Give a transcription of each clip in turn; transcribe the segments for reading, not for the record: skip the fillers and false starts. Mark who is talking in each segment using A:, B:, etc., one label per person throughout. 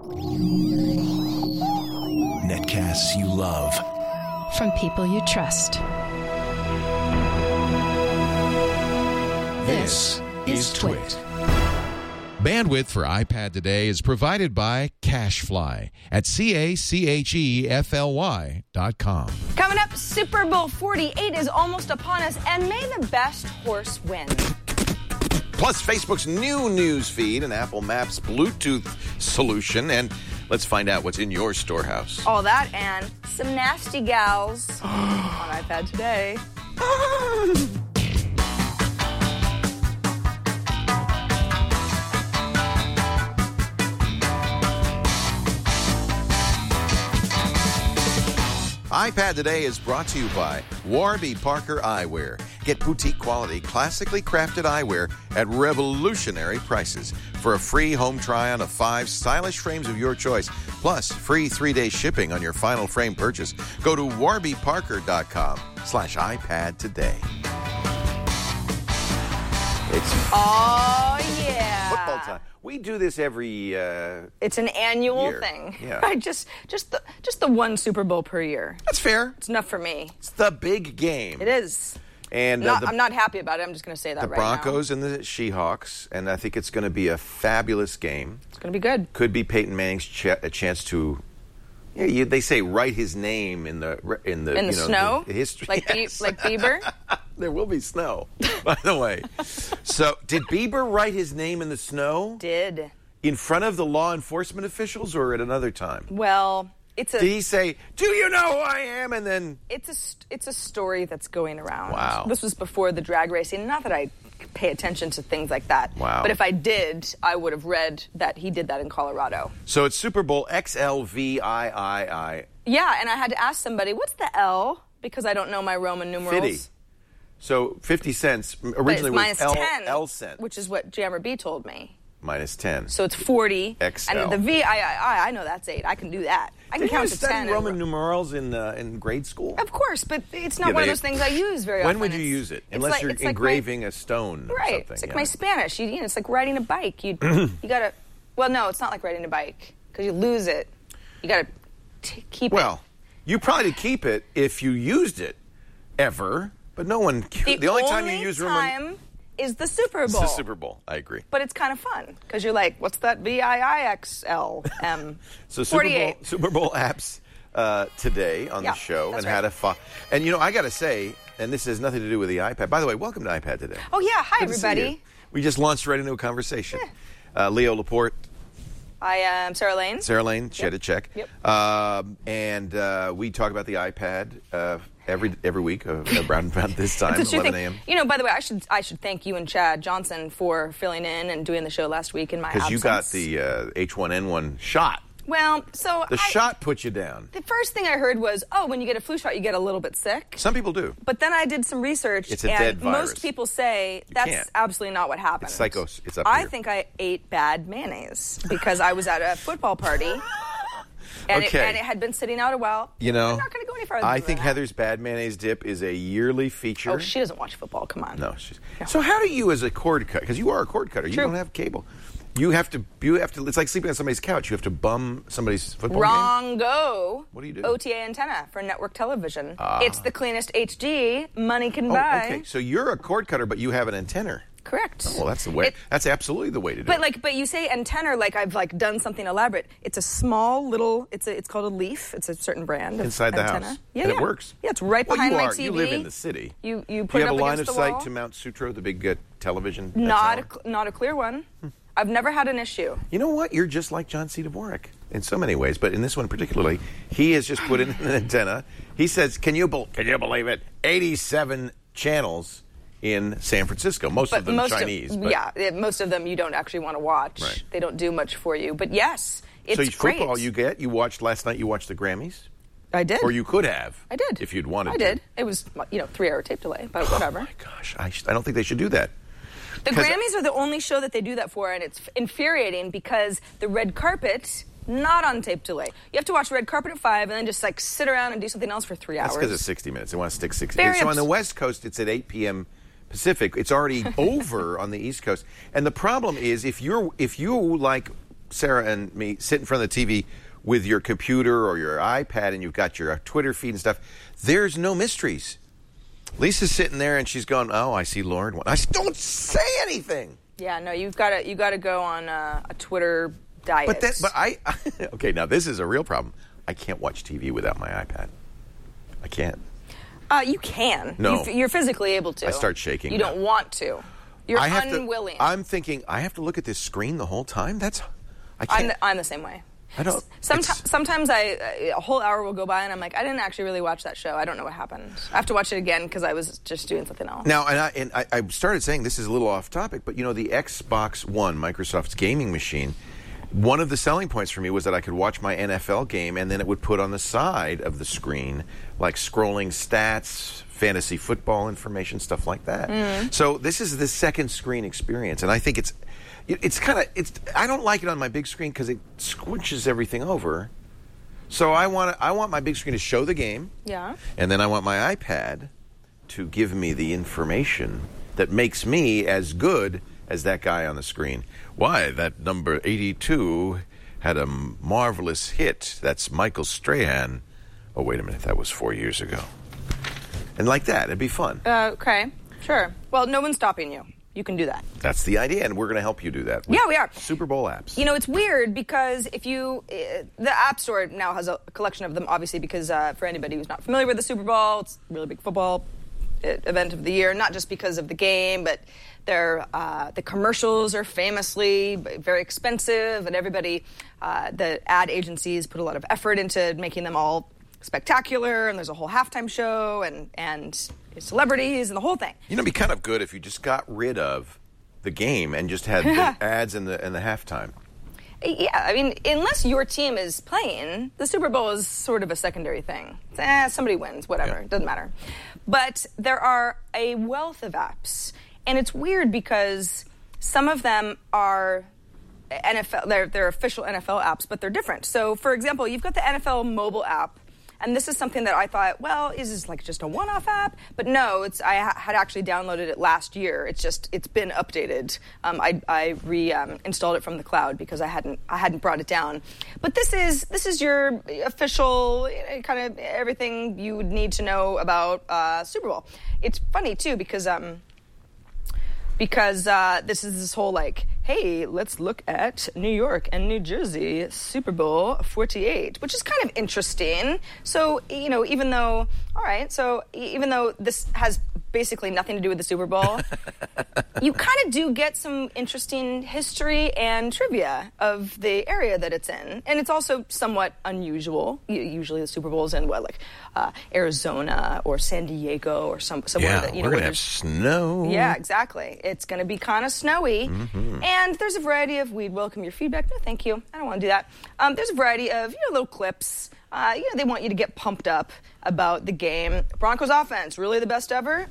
A: Netcasts you love.
B: From people you trust.
A: This is Twit.
C: Bandwidth for iPad today is provided by CacheFly at CacheFly.com.
D: Coming up, Super Bowl 48 is almost upon us, and may the best horse win.
E: Plus, Facebook's new news feed and Apple Maps Bluetooth solution. And let's find out what's in your storehouse.
D: All that and some nasty gals on iPad today.
E: iPad Today is brought to you by Warby Parker Eyewear. Get boutique quality, classically crafted eyewear at revolutionary prices. For a free home try-on of 5 stylish frames of your choice, plus free 3-day shipping on your final frame purchase, go to warbyparker.com/iPad today. It's
D: Oh, yeah.
E: football time. We do this every
D: It's an annual
E: year.
D: thing.
E: Yeah.
D: Right? Just the one Super Bowl per year.
E: That's fair.
D: It's enough for me.
E: It's the big game.
D: It is.
E: And
D: I'm not happy about it. I'm just going to say that
E: the
D: right
E: Broncos and the Seahawks, and I think it's going to be a fabulous game.
D: It's going to be good.
E: Could be Peyton Manning's a chance to. Yeah, they say write his name in the
D: snow,
E: the history.
D: like
E: Yes.
D: like Bieber.
E: There will be snow, by the way. So, did Bieber write his name in the snow?
D: Did.
E: In front of the law enforcement officials, or at another time?
D: Well, it's a.
E: Did he say, "Do you know who I am?" And then
D: It's a story that's going around.
E: Wow.
D: This was before the drag racing. Not that I pay attention to things like that.
E: Wow.
D: But if I did, I would have read that he did that in Colorado.
E: so it's Super Bowl XLVIII.
D: Yeah, and I had to ask somebody, what's the L? Because I don't know my Roman numerals.
E: 50. So 50 cents
D: But
E: originally
D: it's minus
E: was
D: 10,
E: L cent.
D: which is what Jammer B told me.
E: Minus 10.
D: So it's 40.
E: XL.
D: And the VIII, I know that's 8. I can do that. I can
E: Did
D: count
E: you
D: to 10.
E: study Roman numerals in grade school?
D: Of course, but it's not
E: Yeah,
D: one of
E: they-
D: those things I use very
E: When
D: often.
E: would you use it? Unless you're
D: it's like
E: engraving a stone or
D: Right.
E: something.
D: It's like
E: yeah.
D: my Spanish. It's like riding a bike. You gotta. Well, no, it's not like riding a bike because you lose it. You gotta keep it.
E: Well, you probably keep it if you used it ever, but no one. The only time you use Roman
D: time is the Super
E: is
D: Bowl.
E: the Super Bowl. I agree.
D: But it's kind of fun because you're like, what's that? VIIXLM.
E: So
D: 48.
E: Super Bowl apps today on
D: Yeah,
E: the show,
D: that's
E: and had a fun. And I got to say, and this has nothing to do with the iPad. By the way, welcome to iPad Today.
D: Oh yeah, hi
E: Good to see
D: everybody.
E: you. We just launched right into a conversation. Leo Laporte,
D: I am Sarah Lane.
E: Sarah Lane, Shed a Check.
D: Yep.
E: And we talk about the iPad every week around this time,
D: It's a true
E: 11
D: thing.
E: a.m.
D: By the way, I should thank you and Chad Johnson for filling in and doing the show last week in my absence.
E: Because you got the H1N1 shot.
D: Well, so
E: The shot put you down.
D: The first thing I heard was, when you get a flu shot, you get a little bit sick.
E: Some people do.
D: But then I did some research,
E: It's a
D: and
E: dead virus.
D: most people say that's
E: can't.
D: absolutely not what happened.
E: It's up
D: I
E: here.
D: think I ate bad mayonnaise because I was at a football party, and,
E: Okay.
D: it had been sitting out a while. I'm not going to go any farther
E: I
D: than
E: think
D: that.
E: Heather's Bad Mayonnaise Dip is a yearly feature.
D: Oh, she doesn't watch football. Come on.
E: No. So how do you, as a cord cutter, because you are a cord cutter, you
D: True.
E: don't have cable. You have to. It's like sleeping on somebody's couch. You have to bum somebody's football game.
D: Wrong go.
E: What do you do?
D: OTA antenna for network television. It's the cleanest HD money can
E: Oh,
D: buy.
E: okay. So you're a cord cutter, but you have an antenna.
D: Correct.
E: Well, that's the way. That's absolutely the way to do it.
D: But you say antenna like I've done something elaborate. It's a small little. It's called a Leaf. It's a certain brand of
E: Inside the
D: antenna.
E: house.
D: Yeah,
E: And
D: yeah.
E: it works.
D: Yeah, it's right
E: Well,
D: behind
E: you
D: my
E: are.
D: TV.
E: You live in the city.
D: You put
E: Do you
D: it
E: have
D: up
E: a line
D: against
E: of
D: the
E: sight
D: wall.
E: to Mount Sutro, the big television?
D: Not
E: tower?
D: a clear one. I've never had an issue.
E: You know what? You're just like John C. Dvorak in so many ways, but in this one particularly, he has just put in an antenna. He says, "Can you believe it? 87 channels in San Francisco. Most of them Chinese.
D: Most of them you don't actually want to watch.
E: Right.
D: They don't do much for you. But yes, it's
E: so
D: great.
E: football you watched last night. You watched the Grammys.
D: I did.
E: Or you could have.
D: I did.
E: If you'd wanted to.
D: I did. It was 3-hour tape delay, but whatever.
E: Oh my gosh, I don't think they should do that.
D: The Grammys are the only show that they do that for, and it's infuriating because the red carpet, not on tape delay. You have to watch red carpet at 5 and then just sit around and do something else for 3 hours.
E: That's because it's 60 minutes. They want to stick 60
D: Very
E: minutes. So on the West Coast, it's at 8 p.m. Pacific. It's already over on the East Coast. And the problem is if you like Sarah and me sit in front of the TV with your computer or your iPad and you've got your Twitter feed and stuff, there's no mysteries. Lisa's sitting there and she's going, oh, I see Lauren. I don't say anything.
D: Yeah, no, you got to go on a Twitter diet.
E: Okay, now this is a real problem. I can't watch TV without my iPad. I can't.
D: You can.
E: No.
D: You're physically able to.
E: I start shaking.
D: You don't want to. You're unwilling.
E: I'm thinking, I have to look at this screen the whole time? I can't.
D: I'm the same way.
E: I don't.
D: Sometimes a whole hour will go by and I'm like, I didn't actually really watch that show. I don't know what happened. I have to watch it again because I was just doing something else.
E: Now, and I started saying this is a little off topic, but the Xbox One, Microsoft's gaming machine, one of the selling points for me was that I could watch my NFL game and then it would put on the side of the screen like scrolling stats, fantasy football information, stuff like that. So this is the second screen experience, and I think it's I don't like it on my big screen because it squinches everything over. So I want my big screen to show the game.
D: Yeah.
E: And then I want my iPad to give me the information that makes me as good as that guy on the screen. Why, that number 82 had a marvelous hit. That's Michael Strahan. Oh, wait a minute, that was 4 years ago. And like that, it'd be fun.
D: Okay, sure. Well, no one's stopping you. You can do that.
E: That's the idea, and we're going to help you do that.
D: Yeah, we are.
E: Super Bowl apps.
D: It's weird because the App Store now has a collection of them, obviously, because for anybody who's not familiar with the Super Bowl, it's a really big football event of the year, not just because of the game, but the commercials are famously very expensive, and everybody, the ad agencies put a lot of effort into making them all spectacular, and there's a whole halftime show and celebrities and the whole thing.
E: It'd be kind of good if you just got rid of the game and just had the ads and the halftime.
D: Yeah, I mean, unless your team is playing, the Super Bowl is sort of a secondary thing. Somebody wins, whatever, It doesn't matter. But there are a wealth of apps, and it's weird because some of them are NFL, they're official NFL apps, but they're different. So, for example, you've got the NFL mobile app, and this is something that I thought, well, is this like just a one-off app? But no, I had actually downloaded it last year. It's been updated. I reinstalled it from the cloud because I hadn't brought it down. But this is your official kind of everything you would need to know about Super Bowl. It's funny too because this is this whole like, hey, let's look at New York and New Jersey Super Bowl 48, which is kind of interesting. So, even though this has basically nothing to do with the Super Bowl, you kind of do get some interesting history and trivia of the area that it's in. And it's also somewhat unusual. Usually the Super Bowl is in Arizona or San Diego or somewhere that,
E: we're going to have snow.
D: Yeah, exactly. It's going to be kind of snowy. Mm-hmm. And there's a variety of, we'd welcome your feedback. No, thank you. I don't want to do that. There's a variety of, little clips. They want you to get pumped up about the game. Broncos offense, really the best ever?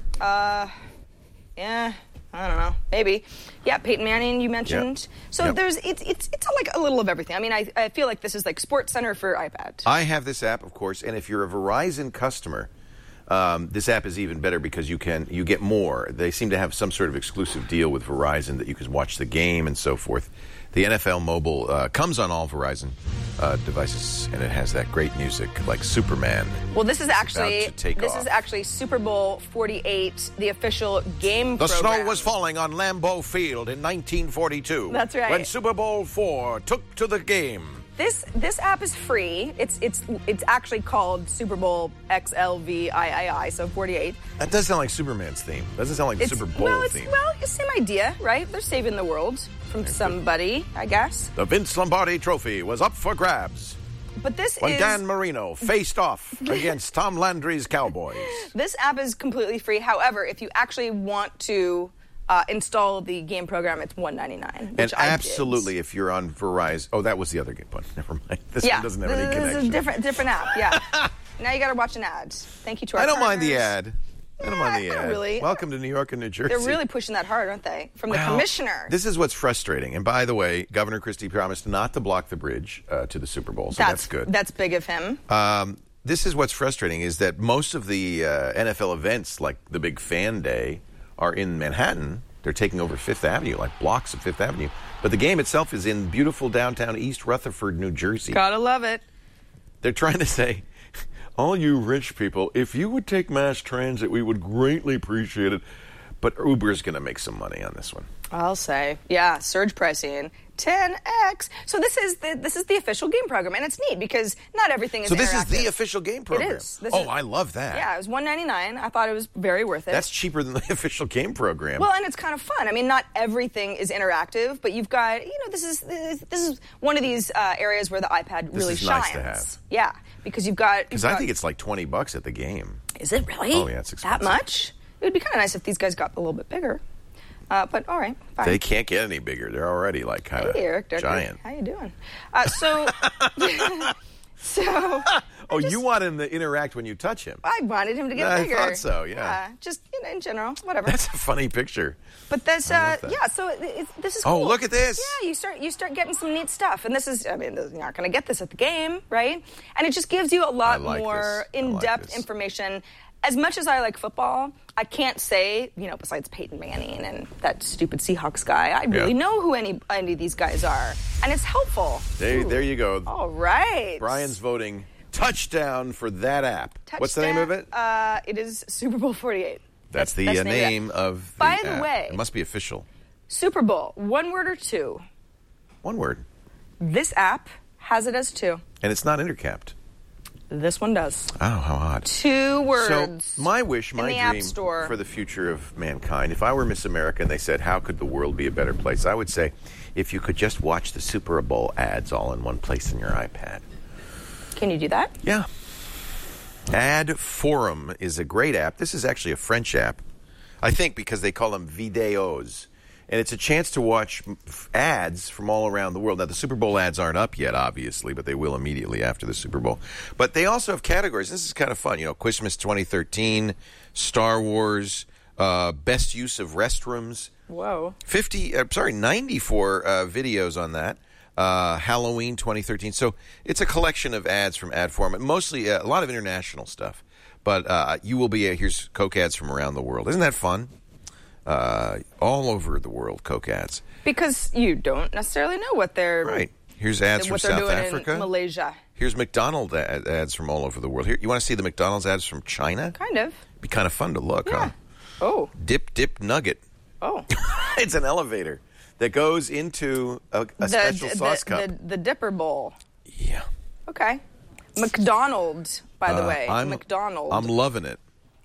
D: Yeah, I don't know. Maybe. Yeah, Peyton Manning, you mentioned. Yep. So there's, it's like a little of everything. I mean, I feel like this is like Sports Center for iPad.
E: I have this app, of course, and if you're a Verizon customer, this app is even better because you get more. They seem to have some sort of exclusive deal with Verizon that you can watch the game and so forth. The NFL Mobile comes on all Verizon devices, and it has that great music like Superman.
D: Well, this is actually Super Bowl 48, the official game
E: The
D: program.
E: snow was falling on Lambeau Field in 1942.
D: That's right.
E: When Super Bowl 4 took to the game.
D: This app is free. It's actually called Super Bowl XLVIII, so 48.
E: That does sound like Superman's theme. Doesn't sound like the Super Bowl theme.
D: Well, it's the same idea, right? They're saving the world from somebody, I guess.
E: The Vince Lombardi Trophy was up for grabs.
D: But
E: when Dan Marino faced off against Tom Landry's Cowboys.
D: This app is completely free. However, if you actually want to install the game program, it's $199.
E: And absolutely, if you're on Verizon. Oh, that was the other game one. Never mind. This one doesn't have any connection.
D: This is a different app. Yeah. Now you got to watch an ad. Thank you to our
E: I don't
D: partners.
E: mind the ad. I don't mind the ad.
D: Really.
E: Welcome to New York and New Jersey.
D: They're really pushing that hard, aren't they? From the commissioner.
E: This is what's frustrating. And by the way, Governor Christie promised not to block the bridge to the Super Bowl, so that's good.
D: That's big of him.
E: This is what's frustrating is that most of the NFL events, like the big fan day, are in Manhattan. They're taking over Fifth Avenue, like blocks of Fifth Avenue. But the game itself is in beautiful downtown East Rutherford, New Jersey.
D: Gotta love it.
E: They're trying to say, all you rich people, if you would take mass transit, we would greatly appreciate it. But Uber's going to make some money on this one.
D: I'll say. Yeah, surge pricing. 10x. So this is the official game program, and it's neat because not everything is interactive.
E: So this is the official game program?
D: It is.
E: I love that.
D: Yeah, it was $1.99. I thought it was very worth it.
E: That's cheaper than the official game program.
D: Well, and it's kind of fun. I mean, not everything is interactive, but you've got, this is one of these areas where the iPad really shines.
E: Nice to have.
D: Yeah, because you've got...
E: Because I think it's like $20 at the game.
D: Is it really?
E: Oh, yeah, it's expensive.
D: That much? It would be kind of nice if these guys got a little bit bigger. But all right, fine.
E: They can't get any bigger. They're already like kind of giant.
D: How you doing?
E: You want him to interact when you touch him?
D: I wanted him to get bigger.
E: I thought so. Yeah.
D: Just in general, whatever.
E: That's a funny picture.
D: But that's So this is cool.
E: Oh, look at this!
D: Yeah, you start getting some neat stuff, and this is. I mean, you're not going to get this at the game, right? And it just gives you a lot more in-depth information. As much as I like football, I can't say, besides Peyton Manning and that stupid Seahawks guy, I really know who any of these guys are. And it's helpful.
E: There you go.
D: All right.
E: Brian's voting touchdown for that app. What's the name of it?
D: It is Super Bowl 48.
E: That's the name of the
D: app. By
E: the
D: the way.
E: It must be official.
D: Super Bowl, one word or two?
E: One word.
D: This app has it as two.
E: And it's not intercapped.
D: This one does.
E: Oh, how odd.
D: 2 words.
E: So, my wish, my dream
D: for
E: the future of mankind, if I were Miss America and they said, how could the world be a better place? I would say, if you could just watch the Super Bowl ads all in one place in your iPad.
D: Can you do that?
E: Yeah. Ad Forum is a great app. This is actually a French app, I think, because they call them videos. And it's a chance to watch ads from all around the world. Now, the Super Bowl ads aren't up yet, obviously, but they will immediately after the Super Bowl. But they also have categories. This is kind of fun. Christmas 2013, Star Wars, best use of restrooms.
D: Whoa.
E: 94 videos on that. Halloween 2013. So it's a collection of ads from Ad Forum. Mostly a lot of international stuff. But you will be, here's Coke ads from around the world. Isn't that fun? All over the world, Coke ads.
D: Because you don't necessarily know what they're...
E: Right. Here's ads from South Africa.
D: In Malaysia.
E: Here's McDonald's ads from all over the world. Here, you want to see the McDonald's ads from China?
D: Kind of.
E: Be kind of fun to look, huh?
D: Oh.
E: Dip Nugget.
D: Oh.
E: It's an elevator that goes into a special sauce cup.
D: The Dipper Bowl.
E: Yeah.
D: Okay. McDonald's, by the way. McDonald's.
E: I'm loving it.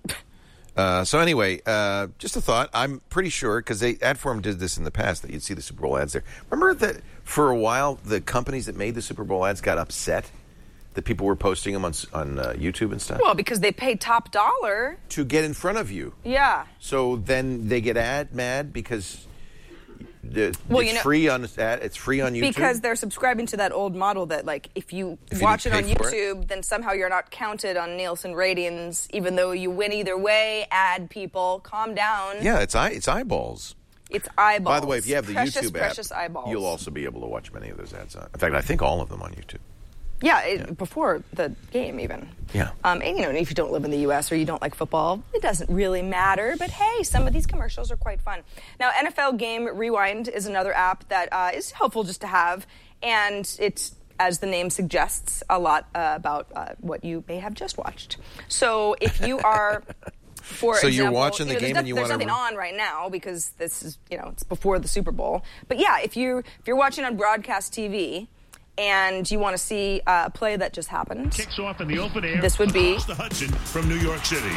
E: So anyway, just a thought. I'm pretty sure, because Ad Forum did this in the past, that you'd see the Super Bowl ads there. Remember that for a while, the companies that made the Super Bowl ads got upset that people were posting them on YouTube and stuff?
D: Well, because they pay top dollar.
E: To get in front of you.
D: Yeah.
E: So then they get mad because... it's free on YouTube?
D: Because they're subscribing to that old model that, like, if you watch it on YouTube, then somehow you're not counted on Nielsen ratings, even though you win either way. Ad people, calm down.
E: Yeah, it's eyeballs.
D: It's eyeballs.
E: By the way, if you have the YouTube
D: precious
E: app,
D: eyeballs.
E: You'll also be able to watch many of those ads. In fact, I think all of them on YouTube.
D: Yeah, before the game even.
E: Yeah.
D: And if you don't live in the U.S. or you don't like football, it doesn't really matter. But hey, some of these commercials are quite fun. Now, NFL Game Rewind is another app that is helpful just to have. And it's, as the name suggests, a lot about what you may have just watched. So if you are... For example,
E: you're watching the game and you want to...
D: There's nothing on right now because this is, it's before the Super Bowl. But yeah, if you're watching on broadcast TV... and you want to see a play that just happened.
A: Kicks off in the open air.
D: This would be
A: the Hudson from New York City.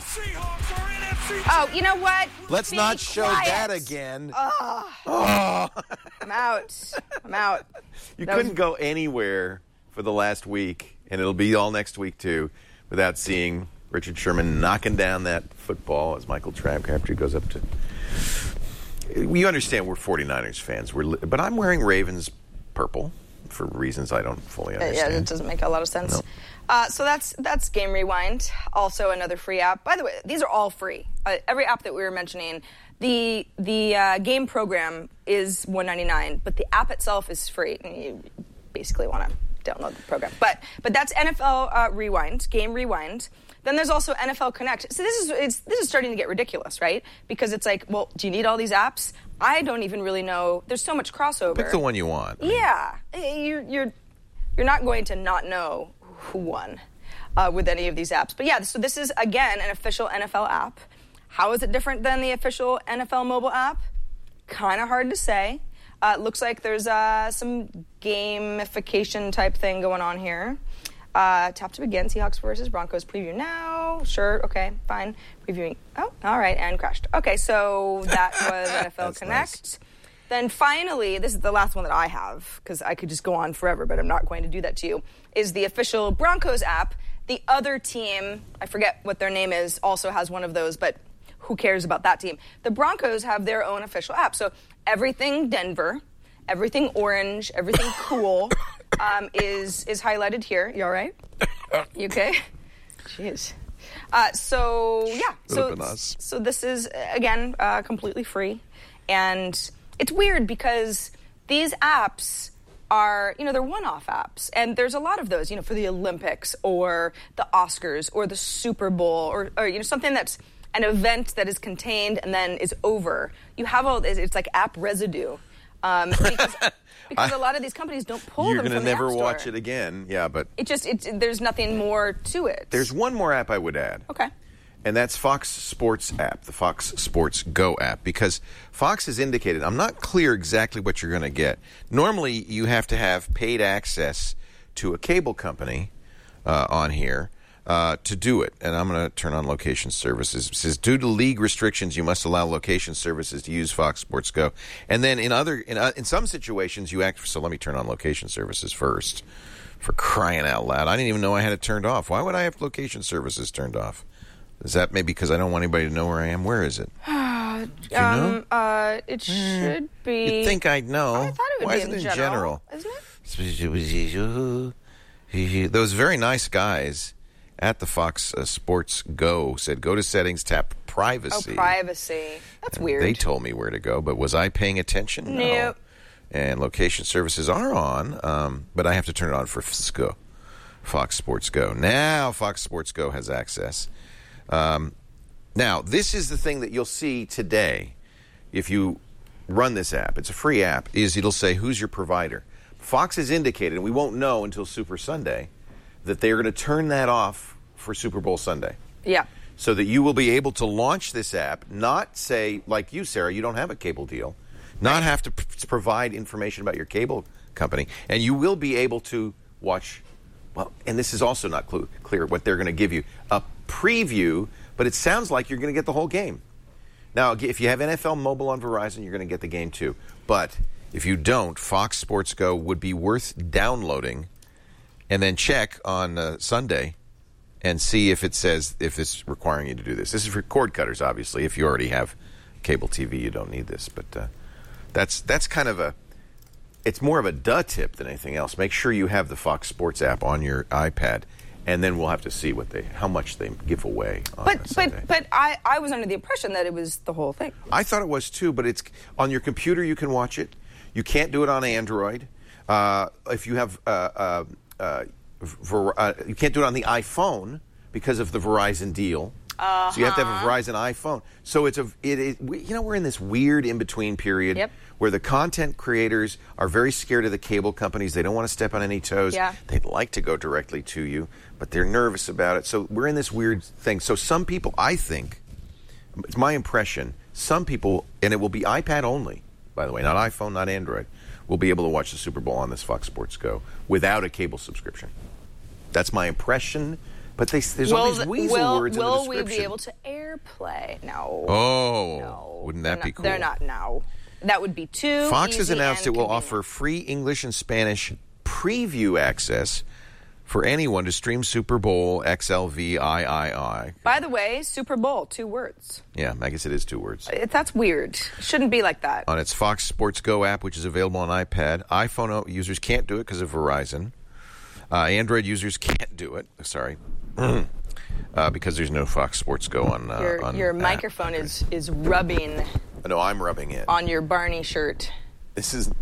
D: Oh, you know what?
E: Let's not show that again.
D: I'm out.
E: You couldn't go anywhere for the last week, and it'll be all next week too, without seeing Richard Sherman knocking down that football as Michael Crabtree goes up to. We understand we're 49ers fans, but I'm wearing Ravens purple. For reasons I don't fully understand.
D: Yeah, it doesn't make a lot of sense.
E: No.
D: So that's Game Rewind, also another free app. By the way, these are all free. Every app that we were mentioning, the game program is $1.99, but the app itself is free. And you basically want to download the program. But that's NFL Rewind, Game Rewind. Then there's also NFL Connect. So this is starting to get ridiculous, right? Because it's like, well, do you need all these apps? I don't even really know. There's so much crossover.
E: Pick the one you want.
D: Yeah, you're not going to not know who won with any of these apps. But yeah, so this is again an official NFL app. How is it different than the official NFL mobile app? Kind of hard to say. Looks like there's some gamification type thing going on here. Tap to begin. Seahawks versus Broncos preview now. Sure. Okay. Fine. Previewing. Oh, all right. And crashed. Okay. So that was NFL Connect. Nice. Then finally, this is the last one that I have because I could just go on forever, but I'm not going to do that to you, is the official Broncos app. The other team, I forget what their name is, also has one of those, but who cares about that team? The Broncos have their own official app. So everything Denver, everything orange, everything cool is highlighted here. You all right? You okay? Jeez. So this is, again, completely free. And it's weird because these apps are, they're one-off apps. And there's a lot of those, for the Olympics or the Oscars or the Super Bowl or something that's an event that is contained and then is over. You have all this, it's like app residue. Because a lot of these companies don't pull them from the App Store.
E: You're going to never watch it again. Yeah, but
D: there's nothing more to it.
E: There's one more app I would add.
D: Okay.
E: And that's Fox Sports app, the Fox Sports Go app, because Fox has indicated, I'm not clear exactly what you're going to get. Normally, you have to have paid access to a cable company on here to do it. And I'm going to turn on location services. It says, due to league restrictions, you must allow location services to use Fox Sports Go. And then in some situations, so let me turn on location services first. For crying out loud. I didn't even know I had it turned off. Why would I have location services turned off? Is that maybe because I don't want anybody to know where I am? Where is it? Do you know?
D: It should be.
E: You'd think I'd know.
D: I thought it would
E: Why
D: be
E: isn't
D: in
E: it
D: general.
E: Isn't it? Those very nice guys at the Fox Sports Go said, go to settings, tap privacy.
D: Oh, privacy. That's weird.
E: They told me where to go, but was I paying attention?
D: Nope.
E: And location services are on, but I have to turn it on for Fox Sports Go. Now Fox Sports Go has access. Now, this is the thing that you'll see today if you run this app. It's a free app. It'll say, who's your provider? Fox has indicated, and we won't know until Super Sunday, that they are going to turn that off for Super Bowl Sunday.
D: Yeah.
E: So that you will be able to launch this app, not say, like you, Sarah, you don't have a cable deal, not have to provide information about your cable company, and you will be able to watch, well, and this is also not clear what they're going to give you, a preview, but it sounds like you're going to get the whole game. Now, if you have NFL Mobile on Verizon, you're going to get the game too. But if you don't, Fox Sports Go would be worth downloading and then check on Sunday and see if it says, if it's requiring you to do this. This is for cord cutters, obviously. If you already have cable TV, you don't need this. But that's kind of it's more of a duh tip than anything else. Make sure you have the Fox Sports app on your iPad. And then we'll have to see how much they give away on Sunday.
D: But I was under the impression that it was the whole thing.
E: I thought it was too, but it's on your computer you can watch it. You can't do it on Android. If you have you can't do it on the iPhone because of the Verizon deal. So you have to have a Verizon iPhone. So we're in this weird in-between period where the content creators are very scared of the cable companies. They don't want to step on any toes.
D: Yeah.
E: They'd like to go directly to you, but they're nervous about it. So we're in this weird thing. So some people, I think, it's my impression, some people, and it will be iPad only, by the way, not iPhone, not Android, will be able to watch the Super Bowl on this Fox Sports Go without a cable subscription. That's my impression. But there's all these weasel words in the description.
D: Will we be able to AirPlay? No.
E: Oh,
D: no.
E: Wouldn't that be cool?
D: They're not now. That would be too
E: Fox
D: easy
E: has announced it will
D: convenient.
E: offer free English and Spanish preview access for anyone to stream Super Bowl XLVIII.
D: By the way, Super Bowl, 2 words.
E: Yeah, I guess it is 2 words.
D: That's weird. It shouldn't be like that.
E: On its Fox Sports Go app, which is available on iPad, iPhone users can't do it because of Verizon. Android users can't do it. Sorry. Because there's no Fox Sports Go on
D: your microphone is rubbing.
E: No, I'm rubbing it
D: On your Barney shirt.
E: This is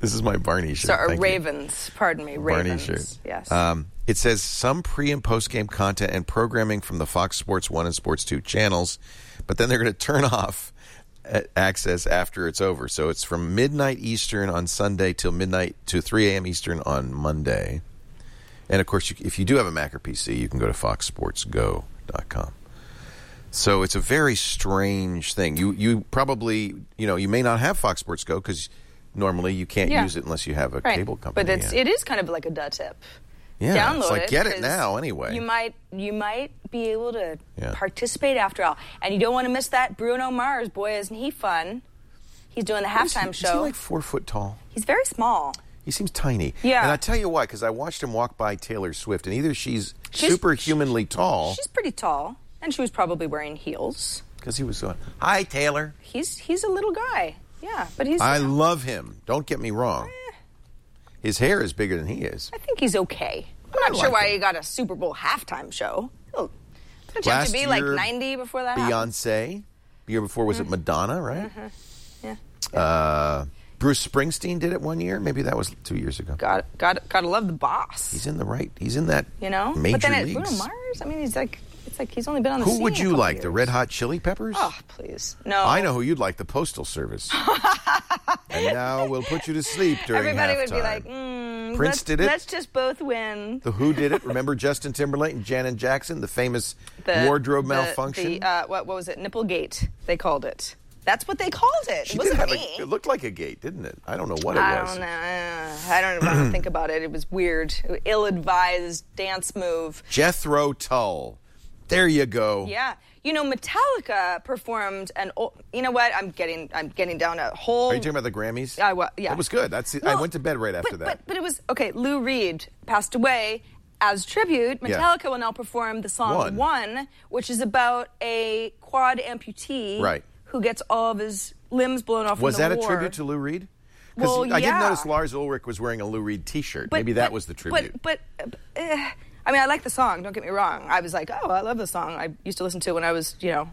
E: This is my Barney shirt.
D: So,
E: Thank you.
D: Ravens. Pardon me,
E: Barney
D: Ravens.
E: shirt.
D: Yes.
E: It says some pre- and post-game content and programming from the Fox Sports 1 and Sports 2 channels, but then they're going to turn off access after it's over. So it's from midnight Eastern on Sunday till midnight to 3 a.m. Eastern on Monday. And, of course, if you do have a Mac or PC, you can go to foxsportsgo.com. So it's a very strange thing. You probably, you may not have Fox Sports Go because normally you can't use it unless you have a cable company.
D: But it is kind of like a duh tip.
E: Yeah,
D: Download
E: it's like
D: it,
E: get it now anyway.
D: You might be able to participate after all. And you don't want to miss that Bruno Mars. Boy, isn't he fun. He's doing the halftime show.
E: Is he like 4 foot tall?
D: He's very small.
E: He seems tiny.
D: Yeah.
E: And I tell you why, because I watched him walk by Taylor Swift, and either she's superhumanly tall.
D: She's pretty tall. And she was probably wearing heels.
E: Because he was going, hi, Taylor.
D: He's a little guy. Yeah, but he's...
E: I love him. Don't get me wrong. His hair is bigger than he is.
D: I think he's okay. I'm not sure why he got a Super Bowl halftime show. Don't you have to be like 90 before that happened?
E: Beyonce. The year before, was it Madonna, right?
D: Yeah.
E: Bruce Springsteen did it one year. Maybe that was 2 years ago.
D: Gotta love the boss.
E: He's in that
D: But
E: major
D: then
E: leagues.
D: Bruno Mars, I mean, it's like he's only been on the scene.
E: Who would you
D: a couple
E: like?
D: years.
E: The Red Hot Chili Peppers?
D: Oh, please. No.
E: I know who you'd like, the Postal Service. And now we'll put you to sleep during
D: Everybody
E: halftime.
D: would be like,
E: Prince did it.
D: Let's just both win.
E: The Who did it. Remember Justin Timberlake and Janet Jackson, the famous wardrobe malfunction?
D: What was it? Nipplegate, they called it. That's what they called it. It wasn't me.
E: It looked like a gate, didn't it? I don't know what it was.
D: I don't know. I don't want to think about it. It was weird. Ill-advised dance move.
E: Jethro Tull. There you go.
D: Yeah. Metallica performed you know what? I'm getting down a whole...
E: Are you talking about the Grammys?
D: Yeah.
E: It was good. I went to bed right after that.
D: But it was... Okay, Lou Reed passed away. As tribute, Metallica will now perform the song One, which is about a quad amputee who gets all of his limbs blown off in the war.
E: Was that a tribute to Lou Reed? Because I did notice Lars Ulrich was wearing a Lou Reed T-shirt. Maybe that was the tribute.
D: I mean, I like the song, don't get me wrong. I was like, oh, I love the song. I used to listen to it when I was, 10.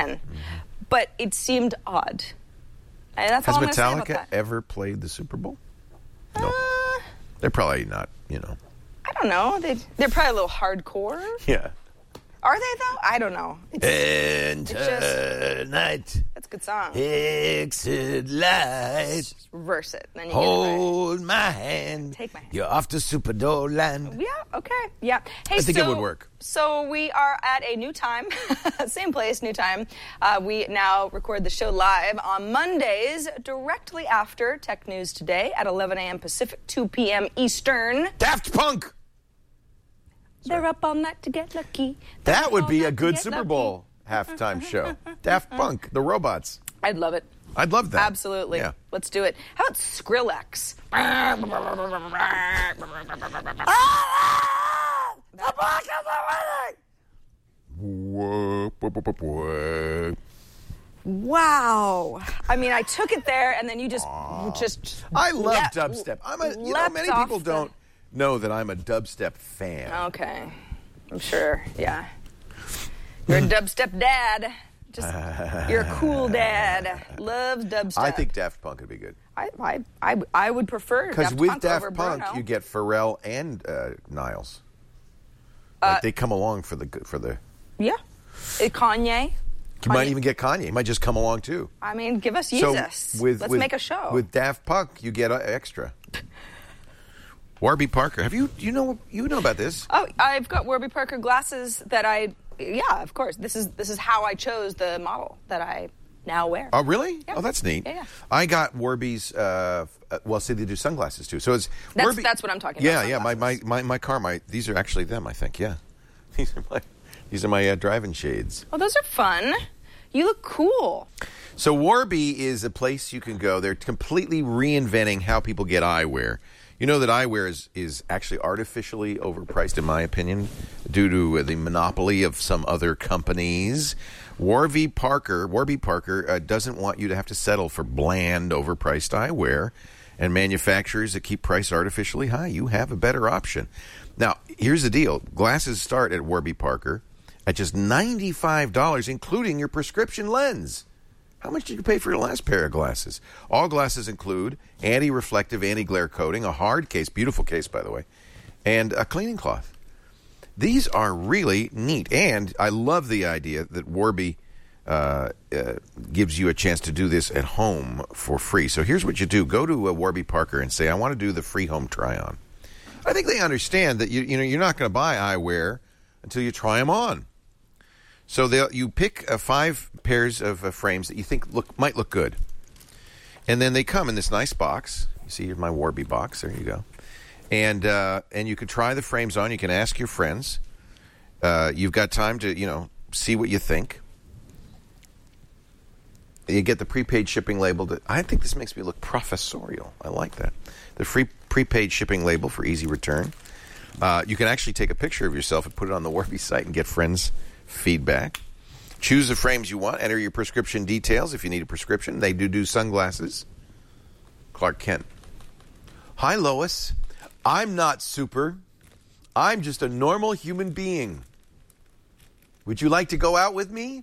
D: But it seemed odd. And that's all I'm going to say about that.
E: Has Metallica ever played the Super Bowl? No. They're probably not,
D: I don't know. They're probably a little hardcore.
E: Yeah.
D: Are they, though? I don't know.
E: And tonight.
D: That's a good song.
E: Exit light.
D: Just reverse it. Then you
E: hold my hand.
D: Take my hand.
E: You're off to Superdome land.
D: Yeah, okay. Yeah. Hey,
E: I think it would work.
D: So we are at a new time. Same place, new time. We now record the show live on Mondays, directly after Tech News Today at 11 a.m. Pacific, 2 p.m. Eastern.
E: Daft Punk.
D: They're up all night to get lucky.
E: That would be a good Super Bowl halftime show. Daft Punk, the robots.
D: I'd love it.
E: I'd love that.
D: Absolutely.
E: Yeah.
D: Let's do it. How about Skrillex? Wow. I mean, I took it there, and then you just
E: I love dubstep. Many people don't know that I'm a dubstep fan.
D: Okay. I'm sure, yeah. You're a dubstep dad. You're a cool dad. Loves dubstep.
E: I think Daft Punk would be good.
D: I would prefer
E: because
D: Daft
E: with
D: Punk
E: Daft
D: over
E: Punk
D: Bruno.
E: you get Pharrell and Niles. They come along for the.
D: Yeah. Kanye.
E: You might even get Kanye. He might just come along too.
D: I mean, give us Jesus. Let's make a show.
E: With Daft Punk, you get extra. Warby Parker. You know about this?
D: Oh, I've got Warby Parker glasses that yeah, of course. This is how I chose the model that I now wear.
E: Oh, really?
D: Yeah.
E: Oh, that's neat.
D: Yeah.
E: I got Warby's. See, they do sunglasses too. So it's
D: Warby. That's what I'm talking about.
E: Yeah. My car. These are actually them. I think. Yeah. These are my driving shades.
D: Oh, those are fun. You look cool.
E: So Warby is a place you can go. They're completely reinventing how people get eyewear. You know that eyewear is actually artificially overpriced, in my opinion, due to the monopoly of some other companies. Warby Parker doesn't want you to have to settle for bland, overpriced eyewear. And manufacturers that keep price artificially high, you have a better option. Now, here's the deal. Glasses start at Warby Parker at just $95, including your prescription lens. How much did you pay for your last pair of glasses? All glasses include anti-reflective, anti-glare coating, a hard case, beautiful case, by the way, and a cleaning cloth. These are really neat, and I love the idea that Warby gives you a chance to do this at home for free. So here's what you do. Go to Warby Parker and say, I want to do the free home try-on. I think they understand that you're not going to buy eyewear until you try them on. So you pick 5 pairs of frames that you think might look good. And then they come in this nice box. You see, here's my Warby box. There you go. And you can try the frames on. You can ask your friends. You've got time to, see what you think. You get the prepaid shipping label. I think this makes me look professorial. I like that. The free prepaid shipping label for easy return. You can actually take a picture of yourself and put it on the Warby site and get friends' feedback. Choose the frames you want. Enter your prescription details if you need a prescription. They do sunglasses. Clark Kent. Hi, Lois. I'm not super. I'm just a normal human being. Would you like to go out with me?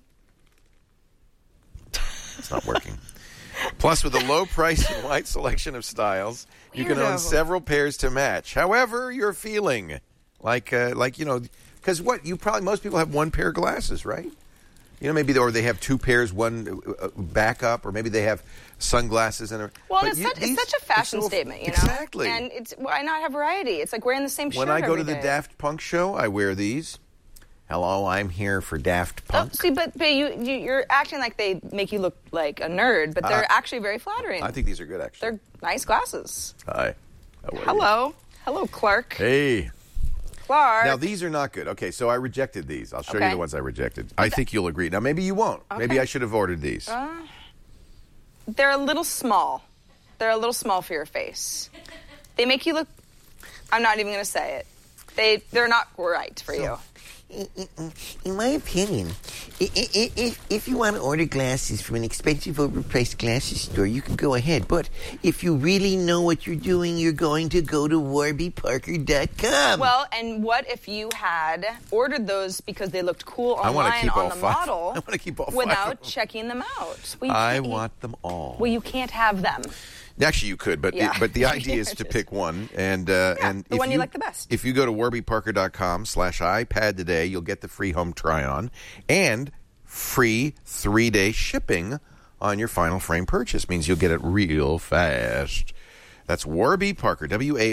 E: It's not working. Plus, with a low price and wide selection of styles, you can own several pairs to match. However you're feeling. Because most people have one pair of glasses, right? Or they have 2 pairs, one backup, or maybe they have sunglasses.
D: It's such a fashion statement,
E: Exactly.
D: And why not have variety? It's like wearing the same shirt
E: When I go to the
D: day.
E: Daft Punk show, I wear these. Hello, I'm here for Daft Punk.
D: Oh, see, but you're acting like they make you look like a nerd, but they're actually very flattering.
E: I think these are good, actually.
D: They're nice glasses.
E: Hi. How are you?
D: Hello. Hello, Clark.
E: Hey.
D: Clark.
E: Now, these are not good. Okay, so I rejected these. I'll show you the ones I rejected. I think you'll agree. Now, maybe you won't.
D: Okay.
E: Maybe I should have ordered these.
D: They're a little small. They're a little small for your face. They make you look... I'm not even going to say it. They're not right for you.
F: In my opinion, if you want to order glasses from an expensive, overpriced glasses store, you can go ahead. But if you really know what you're doing, you're going to go to warbyparker.com.
D: Well, and what if you had ordered those because they looked cool online on the model
E: I want to keep all 5
D: without checking them out? Well,
E: I want them all.
D: Well, you can't have them.
E: Actually, you could, but the idea is to pick one. And
D: the one you like the best.
E: If you go to warbyparker.com/iPad today, you'll get the free home try-on and free 3-day shipping on your final frame purchase. Means you'll get it real fast. That's Warby Parker,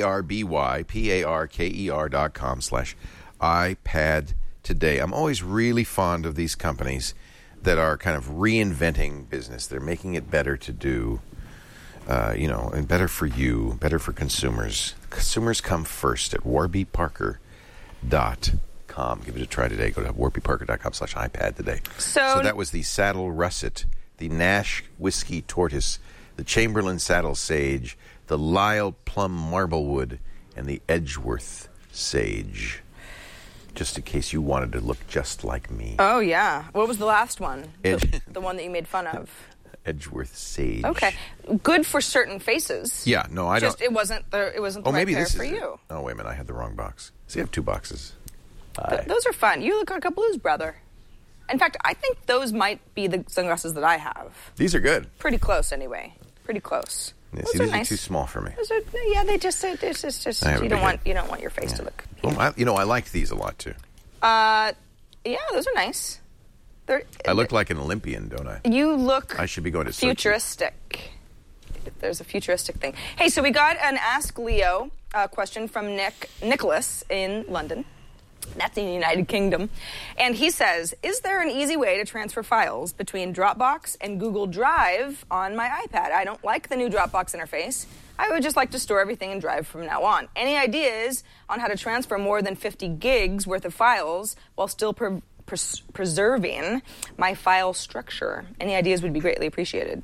E: WARBYPARKER.com/iPad today. I'm always really fond of these companies that are kind of reinventing business. They're making it better to do. And better for you, better for consumers. Consumers come first at warbyparker.com. Give it a try today. Go to warbyparker.com/iPad today. So that was the Saddle Russet, the Nash Whiskey Tortoise, the Chamberlain Saddle Sage, the Lyle Plum Marblewood, and the Edgeworth Sage. Just in case you wanted to look just like me.
D: Oh, yeah. What was the last one? The one that you made fun of.
E: Edgeworth Sage.
D: Okay, good for certain faces.
E: Yeah, no, I don't.
D: It wasn't the right
E: maybe
D: pair
E: this
D: for
E: is
D: you.
E: Oh, wait a minute, I had the wrong box. See, I have 2 boxes.
D: Those are fun. You look like a blues brother. In fact, I think those might be the sunglasses that I have.
E: These are good.
D: Pretty close, anyway. Pretty close.
E: Yeah,
D: those
E: see,
D: are
E: these
D: nice.
E: are too small for me.
D: Those are, they just you don't want your face to look.
E: Well, I liked these a lot too.
D: Yeah, those are nice.
E: I look like an Olympian, don't I?
D: You look.
E: I should be going to
D: futuristic. There's a futuristic thing. Hey, so we got an Ask Leo question from Nicholas in London. That's in the United Kingdom. And he says, is there an easy way to transfer files between Dropbox and Google Drive on my iPad? I don't like the new Dropbox interface. I would just like to store everything in Drive from now on. Any ideas on how to transfer more than 50 gigs worth of files while still preserving my file structure? Any ideas would be greatly appreciated.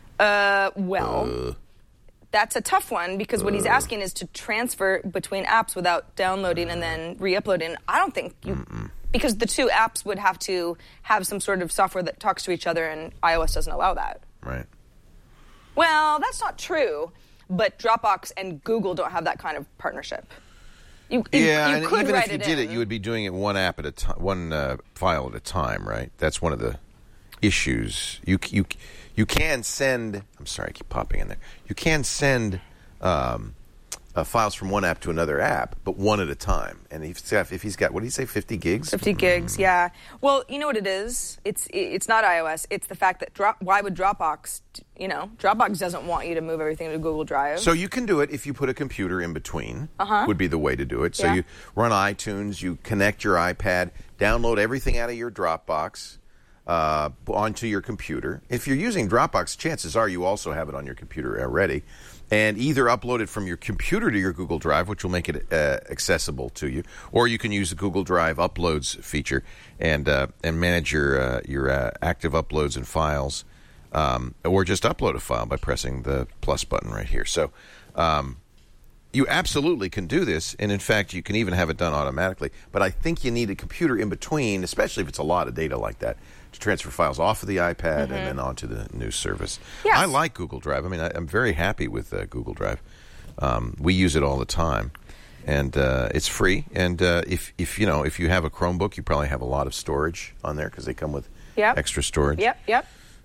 D: That's a tough one because what he's asking is to transfer between apps without downloading and then re-uploading. I don't think you... Because the 2 apps would have to have some sort of software that talks to each other, and iOS doesn't allow that.
E: Right.
D: Well, that's not true, but Dropbox and Google don't have that kind of partnership. You could
E: even
D: write
E: if you did it, you would be doing it one app at a time, one file at a time, right? That's one of the issues. You can send. I'm sorry, I keep popping in there. You can send files from one app to another app, but one at a time. And if he's got, what did he say, 50 gigs?
D: 50 gigs, yeah. Well, you know what it is? It's not iOS. It's the fact that why would Dropbox, Dropbox doesn't want you to move everything to Google Drive.
E: So you can do it if you put a computer in between, would be the way to do it. So
D: Yeah.
E: you run iTunes, you connect your iPad, download everything out of your Dropbox onto your computer. If you're using Dropbox, chances are you also have it on your computer already. And either upload it from your computer to your Google Drive, which will make it accessible to you, or you can use the Google Drive Uploads feature and manage your active uploads and files, or just upload a file by pressing the plus button right here. So you absolutely can do this, and in fact, you can even have it done automatically. But I think you need a computer in between, especially if it's a lot of data like that, to transfer files off of the iPad and then onto the new service.
D: Yes.
E: I like Google Drive. I mean, I'm very happy with Google Drive. We use it all the time, and it's free. And if you have a Chromebook, you probably have a lot of storage on there because they come with extra storage.
D: Yep.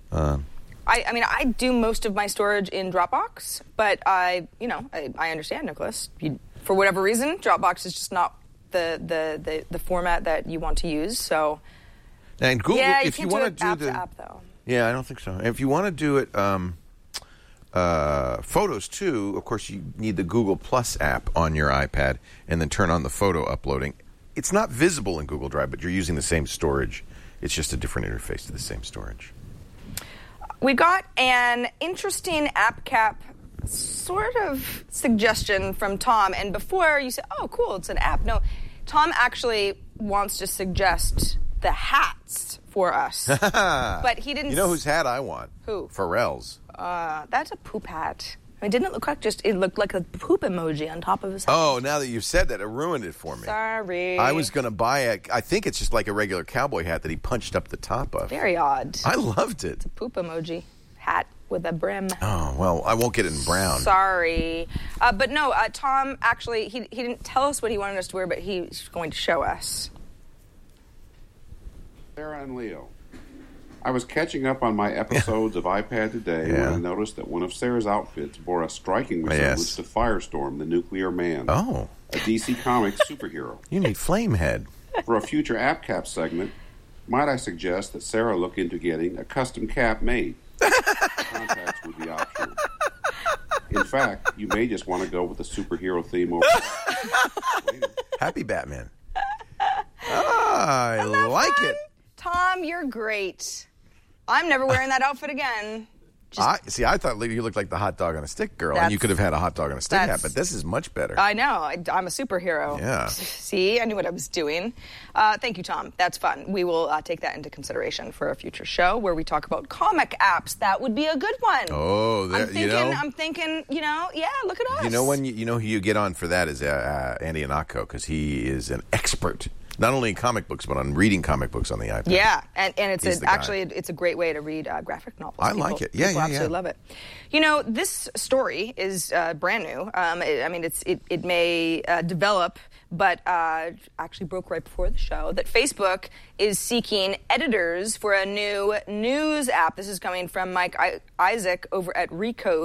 D: I do most of my storage in Dropbox, but I understand, Nicholas. For whatever reason, Dropbox is just not the format that you want to use. So,
E: and Google, if you want to do
D: app
E: the
D: to app, though.
E: Yeah, I don't think so. If you want to do it, photos too. Of course, you need the Google Plus app on your iPad, and then turn on the photo uploading. It's not visible in Google Drive, but you're using the same storage. It's just a different interface to the same storage.
D: We got an interesting app cap sort of suggestion from Tom. And before you said, oh, cool, it's an app. No, Tom actually wants to suggest the hats for us. But he didn't...
E: You know whose hat I want?
D: Who?
E: Pharrell's.
D: That's a poop hat. I mean, didn't it look like it looked like a poop emoji on top of his hat?
E: Oh, now that you've said that, it ruined it for me.
D: Sorry.
E: I was going to buy I think it's just like a regular cowboy hat that he punched up the top of.
D: Very odd.
E: I loved it.
D: Poop emoji hat with a brim.
E: Oh, well, I won't get it in brown.
D: Sorry. But no, Tom actually, he didn't tell us what he wanted us to wear, but he's going to show us.
G: Sarah and Leo. I was catching up on my episodes of iPad Today when I noticed that one of Sarah's outfits bore a striking resemblance to Firestorm, the Nuclear Man, a DC Comics superhero.
E: You need Flamehead.
G: For a future app cap segment, might I suggest that Sarah look into getting a custom cap made? Contacts would be optional. In fact, you may just want to go with the superhero theme over.
E: Happy Batman. I like it.
D: Tom, you're great. I'm never wearing that outfit again.
E: I thought you looked like the hot dog on a stick girl, and you could have had a hot dog on a stick hat, but this is much better.
D: I know. I'm a superhero.
E: Yeah.
D: See, I knew what I was doing. Thank you, Tom. That's fun. We will take that into consideration for a future show where we talk about comic apps. That would be a good one.
E: Oh,
D: I'm thinking, look at us.
E: You know who you get on for that is Andy Anako, because he is an expert. Not only in comic books, but on reading comic books on the iPad.
D: Yeah, and it's a great way to read graphic novels.
E: I like it. Yeah,
D: people absolutely love it. You know, this story is brand new. It may develop, but actually broke right before the show that Facebook is seeking editors for a new news app. This is coming from Mike Isaac over at